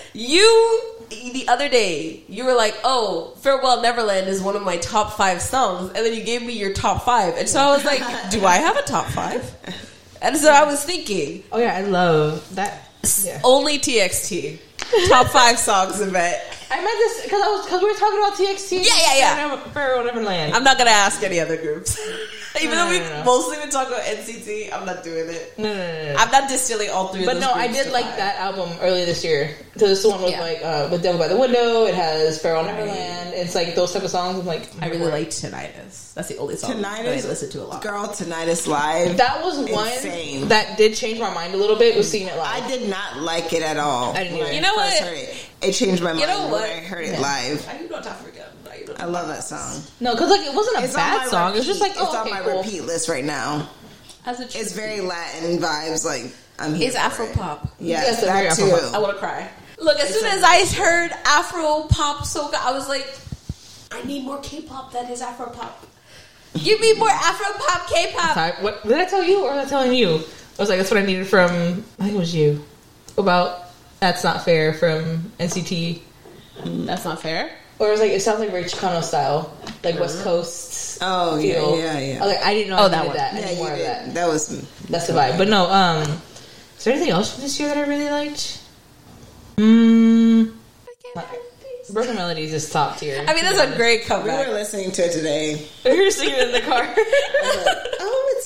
The other day, you were like, oh, Farewell Neverland is one of my top 5 songs. And then you gave me your top 5. And so I was like, do I have a top 5? And so I was thinking. Oh, yeah, I love that. Yeah. Only TXT. Top 5 songs, Yvette. I meant this because we were talking about TXT. Yeah. Farewell Neverland. I'm not going to ask any other groups. Even though we've mostly been talking about NCT, I'm not doing it. No. I'm not distilling all 3 of those. But no, I did like that album earlier this year. Because it's the one with with Devil by the Window. It has Farewell Neverland. It's those type of songs. I'm like, I really liked Tinnitus. That's the only song that I listen to a lot. Girl, Tinnitus live. That was one that did change my mind a little bit. Was seeing it live. I did not like it at all. I didn't either. You know what? It changed my mind when I heard it live. I do not forget. I love that song. No, because it wasn't a bad song. It's just it's on my repeat list right now. It's very Latin vibes. I'm here. It's Afro pop. Yes, that too. I want to cry. Look, as soon as I heard Afro pop soca, I was like, I need more K-pop that is Afro pop. Give me more Afro pop K-pop. Sorry, what did I tell you, or was I telling you? I was like, that's what I needed from. I think it was you about That's Not Fair from NCT. That's Not Fair. Or it was it sounds like very Chicano style, West Coast. Oh feel. Yeah. I was I didn't know. I needed that. I need more of that. That's the vibe. But no, is there anything else from this year that I really liked? Broken Melodies is top tier. I mean, that's a great comeback. We were listening to it today. We were singing in the car. I was like, oh,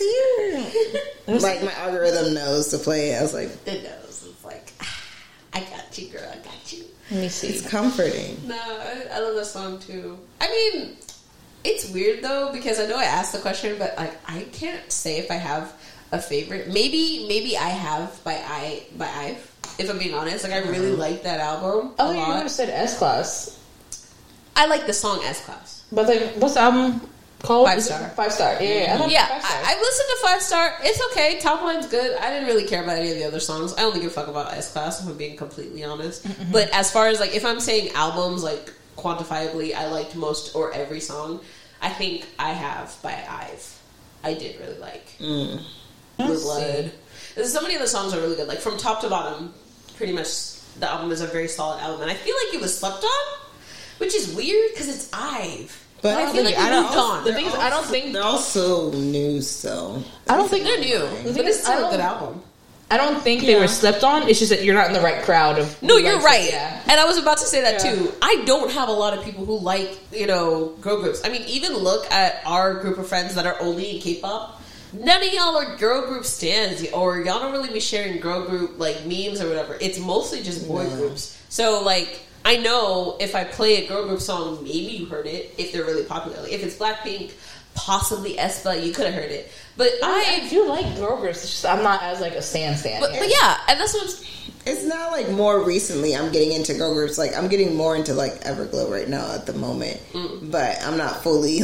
it's here. My algorithm knows to play it. I was like, it knows. It's like, I got you, girl. I got you. Let me see. It's comforting. No, I love that song too. I mean, it's weird though because I know I asked the question, but I can't say if I have a favorite. Maybe I have by IVE. If I'm being honest, I really like that album. Oh, you would have said S-Class. I like the song S-Class. But what's the album called? 5 Star. 5 Star. Yeah. I listened to 5 Star. It's okay. Top line's good. I didn't really care about any of the other songs. I only give a fuck about S-Class, if I'm being completely honest. Mm-hmm. But as far as if I'm saying albums, quantifiably, I liked most or every song, I think I have by IVE. I did really like. Blue Blood. So many of the songs are really good. From top to bottom, pretty much the album is a very solid album. And I feel like it was slept on, which is weird because it's IVE. But I feel like it moved on. The thing is, I don't think they're also new. So I don't think they're new. But it's still a good album. I don't think they were slept on. It's just that you're not in the right crowd of. No, you're right. And I was about to say that too. I don't have a lot of people who like girl groups. I mean, even look at our group of friends that are only in K-pop. None of y'all are girl group stans, or y'all don't really be sharing girl group memes or whatever. It's mostly just boy groups. So I know if I play a girl group song, maybe you heard it if they're really popular. If it's Blackpink, possibly aespa, you could have heard it. But I do like girl groups. It's just I'm not as a stan. But yeah, and that's what. It's not more recently I'm getting into girl groups. I'm getting more into Everglow right now at the moment. But I'm not fully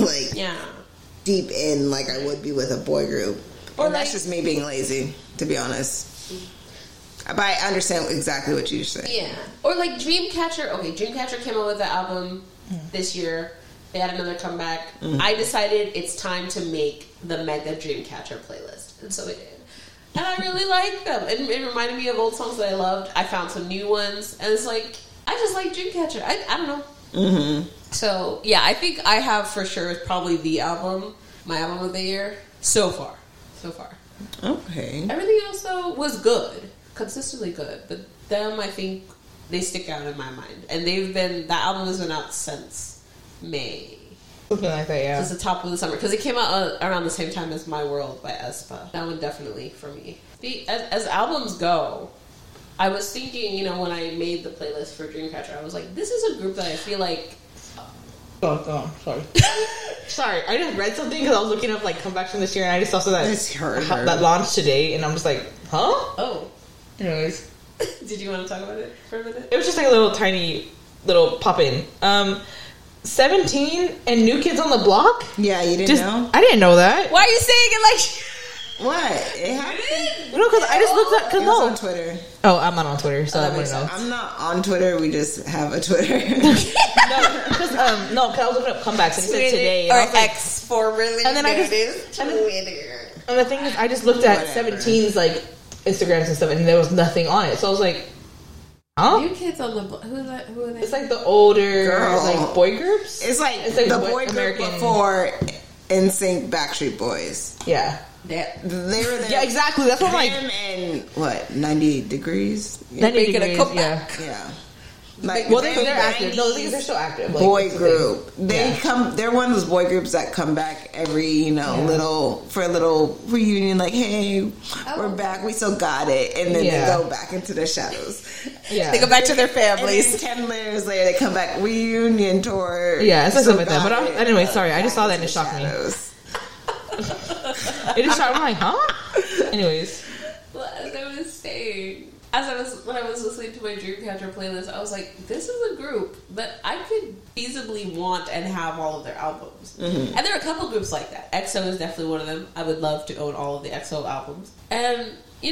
deep in I would be with a boy group. Or that's just me being lazy, to be honest. But I understand exactly what you said. Yeah. Or Dreamcatcher. Okay, Dreamcatcher came out with the album this year. They had another comeback. I decided it's time to make the Mega Dreamcatcher playlist. And so we did. And I really liked them. It reminded me of old songs that I loved. I found some new ones. And it's like, I just like Dreamcatcher. I don't know. Mm-hmm. So, yeah, I think I have for sure probably the album, my album of the year, so far. Okay. Everything else, though, was good. Consistently good. But them, I think, they stick out in my mind. And that album has been out since May. Something like that, yeah. It's the top of the summer. Because it came out around the same time as My World by aespa. That one definitely for me. As albums go, I was thinking, when I made the playlist for Dreamcatcher, I was like, this is a group that I feel like... Oh, sorry. Sorry, I just read something because I was looking up, comebacks from this year, and I just saw that launched today, and I'm just like, huh? Oh. Anyways. Did you want to talk about it for a minute? It was just a little tiny pop-in. 17 and New Kids on the Block? Yeah, you didn't know? I didn't know that. Why are you saying it like... What? It happened? No, because I just looked at... It was on Twitter. Oh, I'm not on Twitter, so I wouldn't know. I'm not on Twitter. We just have a Twitter. Because I was looking up comebacks, and it said today. Or X, formerly. And then and the thing is, I just looked at 17's, Instagrams and stuff, and there was nothing on it. So I was like, huh? New Kids on the Block. Who are they? It's the older, boy groups. It's like the boy group before NSYNC, Backstreet Boys. Yeah. They were there. Yeah, exactly. That's what I'm like. And 98 Degrees? 98 degrees, yeah. Yeah. They're active. No, they're still active. Boy group. They're one of those boy groups that come back every, for a little reunion, hey, we're back, we still got it. And then they go back into their shadows. Yeah. They go back to their families. And then 10 years later, they come back, reunion tour. Yeah, it's something like that. But anyway, sorry, I just saw that and it shocked me. It just shocked me, I'm like, huh? Anyways. Well, as I was saying, when I was listening to my Dreamcatcher playlist, I was like, this is a group that I could feasibly want and have all of their albums. Mm-hmm. And there are a couple groups like that. EXO is definitely one of them. I would love to own all of the EXO albums. And,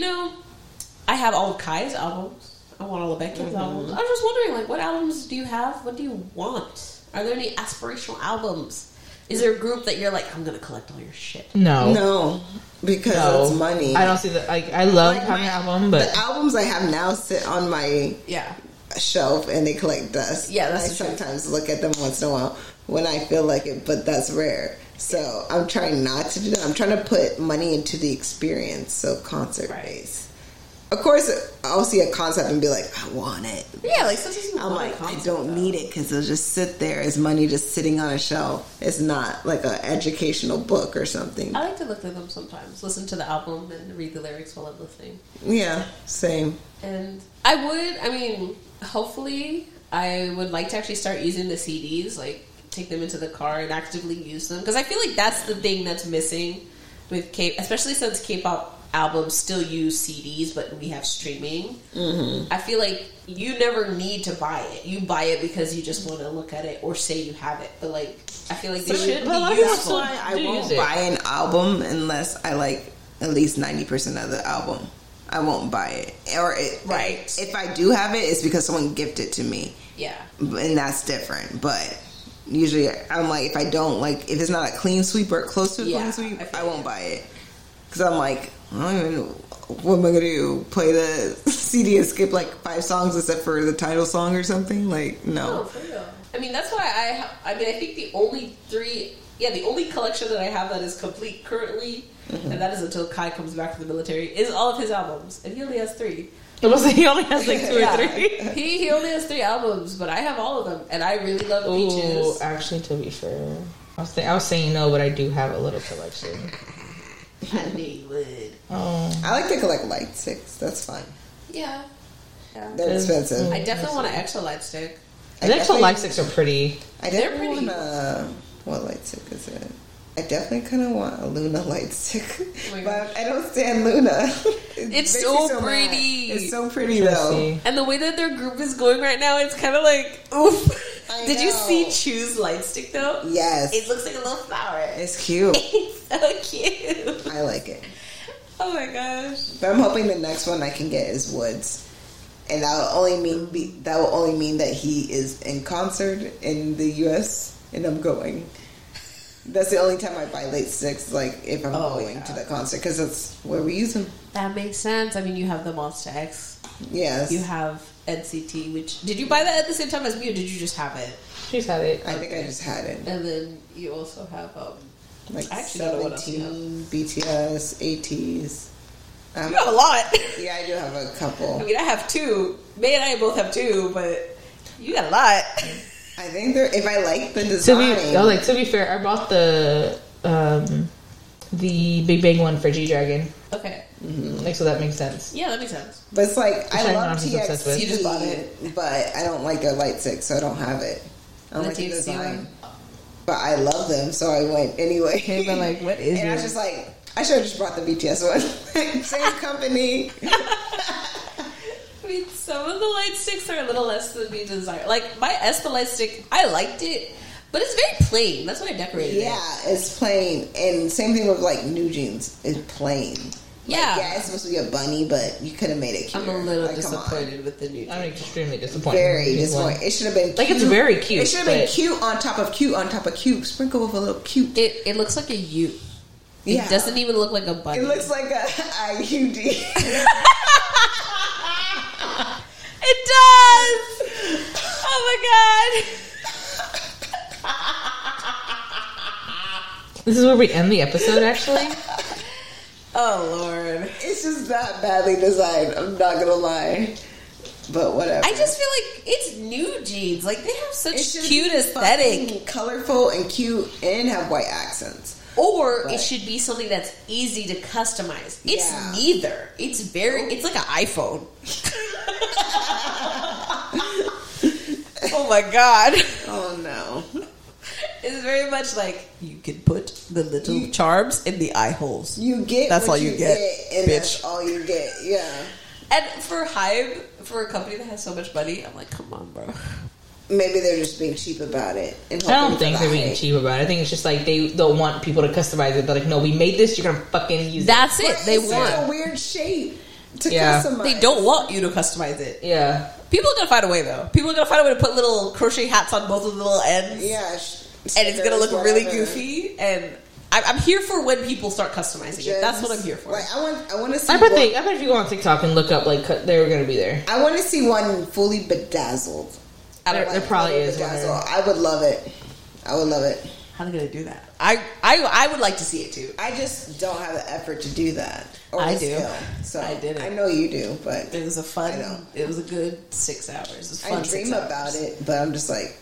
I have all of Kai's albums. I want all of Becky's albums. I was just wondering, what albums do you have? What do you want? Are there any aspirational albums? Is there a group that you're like, I'm going to collect all your shit? No. Because it's money. I don't see that. I love having an album, but the albums I have now sit on my shelf and they collect dust. Yeah, that's I sometimes look at them once in a while when I feel like it, but that's rare. So I'm trying not to do that. I'm trying to put money into the experience, so concert based. Of course, I'll see a concept and be like, I want it. Yeah, sometimes I'm like, I don't need it because it'll just sit there as money just sitting on a shelf. It's not like an educational book or something. I like to look at them sometimes, listen to the album and read the lyrics while I'm listening. Yeah, same. And hopefully, I would like to actually start using the CDs, take them into the car and actively use them. Because I feel like that's the thing that's missing with especially since K-pop albums still use CDs, but we have streaming. Mm-hmm. I feel like you never need to buy it. You buy it because you just want to look at it or say you have it. But I feel like they should be useful. I won't buy an album unless I like at least 90% of the album. I won't buy it. If I do have it, it's because someone gifted it to me. Yeah. And that's different. But usually I'm like, if I don't, if it's not a clean sweep or close to a clean sweep, I won't buy it. Because I'm like, I don't even know. What am I going to do? Play the CD and skip 5 songs except for the title song or something? No. No, for real. That's why I think the only the only collection that I have that is complete currently, and that is until Kai comes back from the military, is all of his albums. And he only has 3. He only has 2 or 3. He only has 3 albums, but I have all of them, and I really love Peaches. Actually, to be fair, I was saying no, but I do have a little collection. I knew you would. Oh. I like to collect light sticks. That's fine. Yeah. They're expensive. I definitely want an EXO light stick. The EXO light sticks are pretty. They're pretty. What light stick is it? I definitely kind of want a Luna light stick. But I don't stand Luna. It's so pretty. It's so pretty, though. And the way that their group is going right now, it's kind of oof. Did you see Chu's light stick, though? Yes. It looks like a little flower. It's cute. It's so cute. I like it. Oh, my gosh. But I'm hoping the next one I can get is Woods. And that will only mean that he is in concert in the U.S. and I'm going. That's the only time I buy light sticks, like if I'm going to the concert, because that's where we use them. That makes sense. I mean, you have the Monster X. Yes. You have NCT, which... Did you buy that at the same time as me, or did you just have it? She's had it. I think I just had it. And then you also have, like I actually don't know what else you have. BTS, ATs. You have a lot. Yeah, I do have a couple. I mean, I have 2. May and I both have 2, but you got a lot. I think if I like the design... To be fair, I bought the Big Bang one for G-Dragon. Okay. Mm-hmm. Like, so that makes sense. Yeah, that makes sense. But it's like, I love TXT, you just bought it. but I don't like their light stick, so I don't have it. I don't like the design. But I love them, so I went anyway. Okay, but like, what is it? And I was just like, I should have just brought the BTS one. Same company. I mean, some of the light sticks are a little less than we desire. Like, my Aespa light stick, I liked it, but it's very plain. That's why I decorated it. Yeah, it's plain. And same thing with, like, New Jeans. It's plain. Yeah. Like, yeah, it's supposed to be a bunny, but you could have made it cute. I'm a little disappointed with the New Jeans. I'm extremely disappointed. Very disappointed. It should have been cute. Like, it's very cute. It should have been cute on top of cute on top of cute. Sprinkle with a little cute. It looks like a U. It doesn't even look like a bunny. It looks like a IUD. It does! Oh my god! This is where we end the episode, actually. Oh lord. It's just that badly designed, I'm not gonna lie. But whatever. I just feel like it's New Jeans. Like, they have such cute aesthetic. Colorful and cute and have white accents. Or it should be something that's easy to customize. It's neither. It's like an iPhone. Oh my god. Oh no. It's very much like you can put the little charms in the eye holes. You get that's what all you get, and bitch. That's all you get. Yeah. And for Hybe, for a company that has so much money, I'm like, come on, bro. Maybe they're just being cheap about it. And I don't think they're being cheap about it. I think it's just like they don't want people to customize it. They're like, no, we made this. You're gonna fucking use That's it. But they it's want such a weird shape to customize. They don't want you to customize it. Yeah. People are gonna find a way though. People are gonna find a way to put little crochet hats on both of the little ends. Yeah. And it's gonna look really goofy. And I'm here for when people start customizing it. That's what I'm here for. Like, I want to see. I bet if you go on TikTok and look up, like, they're gonna be there. I want to see one fully bedazzled. There probably is one. I would love it. I would love it. How are they gonna do that? I would like to see it too. I just don't have the effort to do that. I do. So I did it. I know you do, but it was a fun. It was a good 6 hours. It was fun. I dream about it, but I'm just like,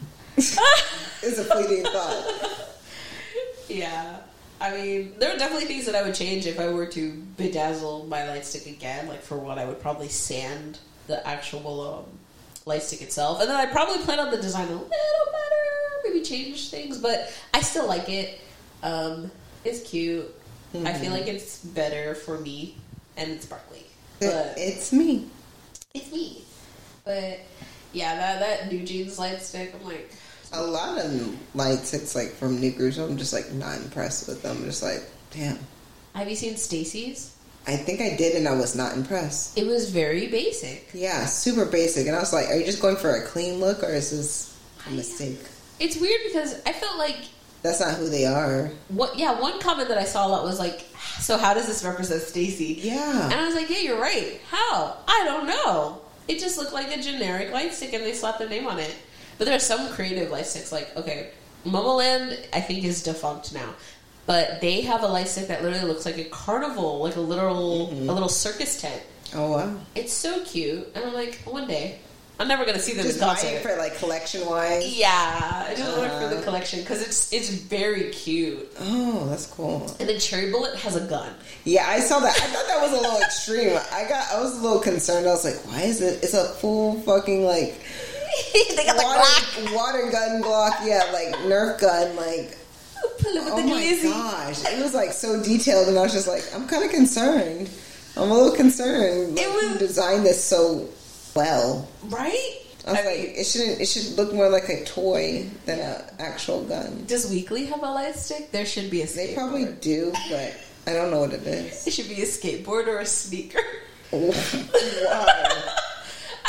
it's a fleeting thought. Yeah. I mean, there are definitely things that I would change if I were to bedazzle my light stick again. Like, for one, I would probably sand the actual light stick itself. And then I'd probably plan on the design a little better, maybe change things. But I still like it. It's cute. Mm-hmm. I feel like it's better for me. And it's sparkly. But it's me. It's me. But, yeah, that New Jeans light stick, I'm like... A lot of light sticks, like, from New Groups, I'm just, like, not impressed with them. I'm just like, damn. Have you seen Stacy's? I think I did, and I was not impressed. It was very basic. Yeah, super basic. And I was like, are you just going for a clean look, or is this a mistake? It's weird because I felt like... That's not who they are. One comment that I saw a lot was like, so how does this represent Stacy? Yeah. And I was like, yeah, you're right. How? I don't know. It just looked like a generic light stick, and they slapped their name on it. But there are some creative light sticks, like, okay, Momoland, I think, is defunct now. But they have a light stick that literally looks like a carnival, like a little circus tent. Oh, wow. It's so cute. And I'm like, one day, I'm never going to see them just in concert. buying it for, like, collection-wise? Yeah, I just want it for the collection, because it's very cute. Oh, that's cool. And then Cherry Bullet has a gun. Yeah, I saw that. I thought that was a little extreme. I was a little concerned. I was like, why is it? It's a full fucking, like... They got the Glock. Water gun Glock, yeah, like Nerf gun, like... Oh my gosh. It was, like, so detailed, and I was just like, I'm kind of concerned. I'm a little concerned. Like, you designed this so well. Right? I was like, it should look more like a toy than an actual gun. Does Weekly have a light stick? There should be a skateboard. They probably do, but I don't know what it is. It should be a skateboard or a sneaker. Wow. I don't know.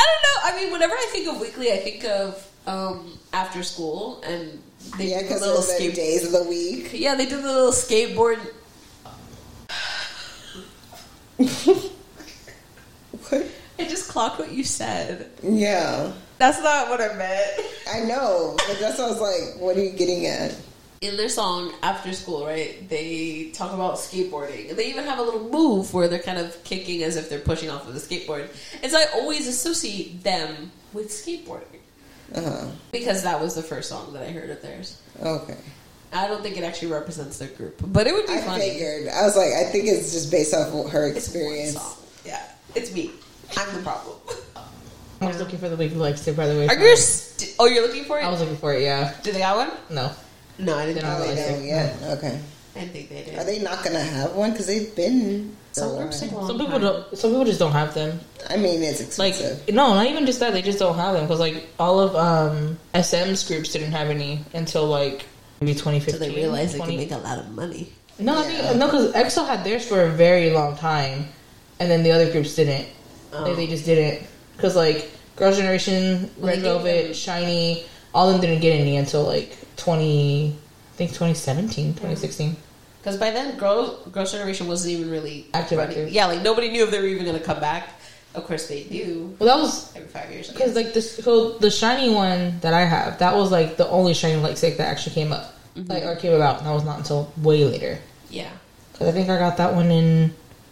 I mean, whenever I think of weekly, I think of after school, and they do the little days of the week. Yeah, they do the little skateboard. What? I just clocked what you said. Yeah. That's not what I meant. I know, but that's what I was like, what are you getting at? In their song After School, right, they talk about skateboarding. And they even have a little move where they're kind of kicking as if they're pushing off of the skateboard. And so I always associate them with skateboarding. Uh-huh. Because that was the first song that I heard of theirs. Okay. I don't think it actually represents their group, but it would be funny. I figured. I was like, I think it's just based off of her experience. It's one song. Yeah, it's me. I'm the problem. I was looking for the weekly like stick, by the way. Are you? You're looking for it? I was looking for it. Yeah. Did they got one? No. No, I didn't. They don't yet. Okay. I didn't think they did. Are they not gonna have one? Because they've been. Some groups take a long Some people time. don't. Some people just don't have them. I mean, it's expensive. Like no, not even just that. They just don't have them because like all of SM's groups didn't have any until like maybe 2015. So they realized they could make a lot of money. No, Yeah. I mean, no, because EXO had theirs for a very long time, and then the other groups didn't. Oh. Like, they just didn't because like Girls' Generation, Red Velvet, Shiny, all of them didn't get any until like 2017, 2016. Because by then, Girls' Generation wasn't even really Active. Yeah, like nobody knew if they were even going to come back. Of course, they do. Well, that was every 5 years. because like this. So the Shiny one that I have, that was like the only Shiny light stick that actually came up, like or came about. And that was not until way later. Yeah, because I think I got that one in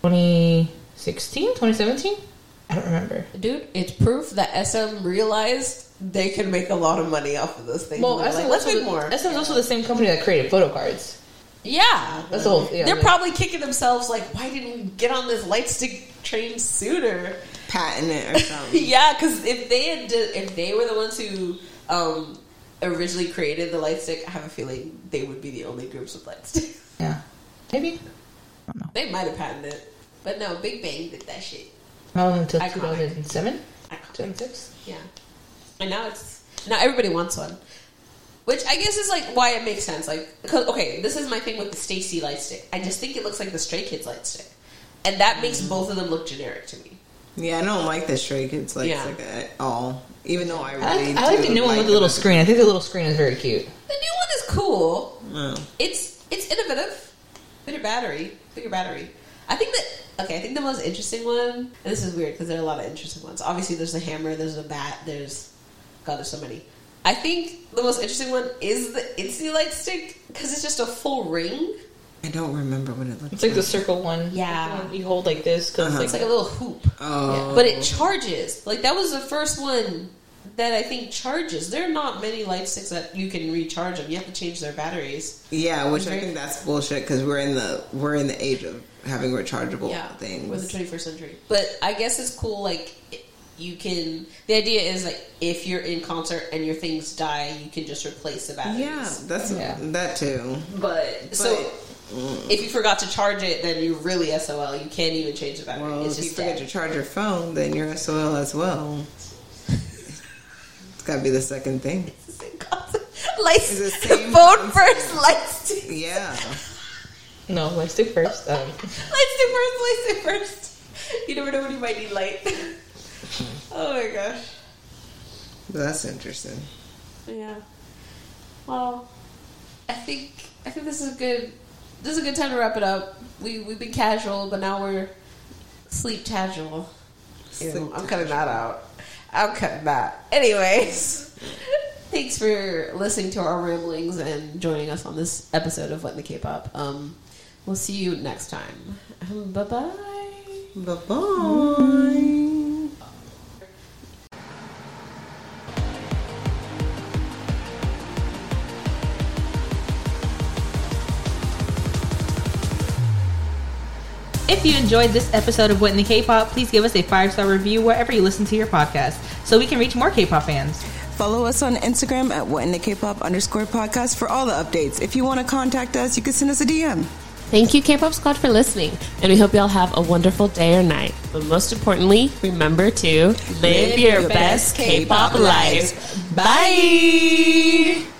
2016, 2017. I don't remember. Dude, it's proof that SM realized they can make a lot of money off of those things. Well, like, let's make more. SM is also the same company that created photo cards. Yeah, That's all. Yeah, they're like, probably kicking themselves like, why didn't we get on this light stick train sooner? Patent it or something. Yeah, because if they were the ones who originally created the light stick, I have a feeling they would be the only groups with light sticks. Yeah, maybe. I don't know. They might have patented it, but no, Big Bang did that shit. Not until Iconic. 2007, 2006. Yeah, and now everybody wants one. Which I guess is like why it makes sense. Like, okay, this is my thing with the Stacy light stick. I just think it looks like the Stray Kids light stick, and that makes both of them look generic to me. Yeah, I don't like the Stray Kids light stick at all. Even though I really I like the new one with the little screen. I think the little screen is very cute. The new one is cool. Oh. It's innovative. Bigger battery. I think the most interesting one, and this is weird because there are a lot of interesting ones. Obviously, there's the hammer, there's the bat, there's so many. I think the most interesting one is the ITZY light stick because it's just a full ring. I don't remember what it looks like. It's like the circle one. Yeah. Like you hold like this because It's like a little hoop. Oh. Yeah. But it charges. Like, that was the first one that I think charges. There are not many light sticks that you can recharge them. You have to change their batteries. Yeah, which I think that's bullshit because we're in the age of having rechargeable things. We're the 21st century. But I guess it's cool, like, the idea is like if you're in concert and your things die, you can just replace the batteries. Yeah, that too. But so if you forgot to charge it, then you're really SOL. You can't even change the battery. Well, it's if just you forget to charge your phone, then you're SOL as well. It's got to be the second thing. It's the same concept. Lights, It's the same phone concept. first, light stick. Yeah. no light stick first. Light stick first. You never know when you might need light. Oh my gosh. That's interesting. Yeah. Well, I think this is a good time to wrap it up. We've been casual, but now we're sleep casual. I'm cutting that out. I'm cutting that. Anyways, thanks for listening to our ramblings and joining us on this episode of What in the K-Pop. We'll see you next time. Bye-bye. Bye-bye. If you enjoyed this episode of What in the K-Pop, please give us a 5-star review wherever you listen to your podcast so we can reach more K-pop fans. Follow us on Instagram at whatinthekpop_podcast for all the updates. If you want to contact us, you can send us a DM. Thank you, K-Pop Squad, for listening, and we hope y'all have a wonderful day or night. But most importantly, remember to live your best K-pop life. Bye!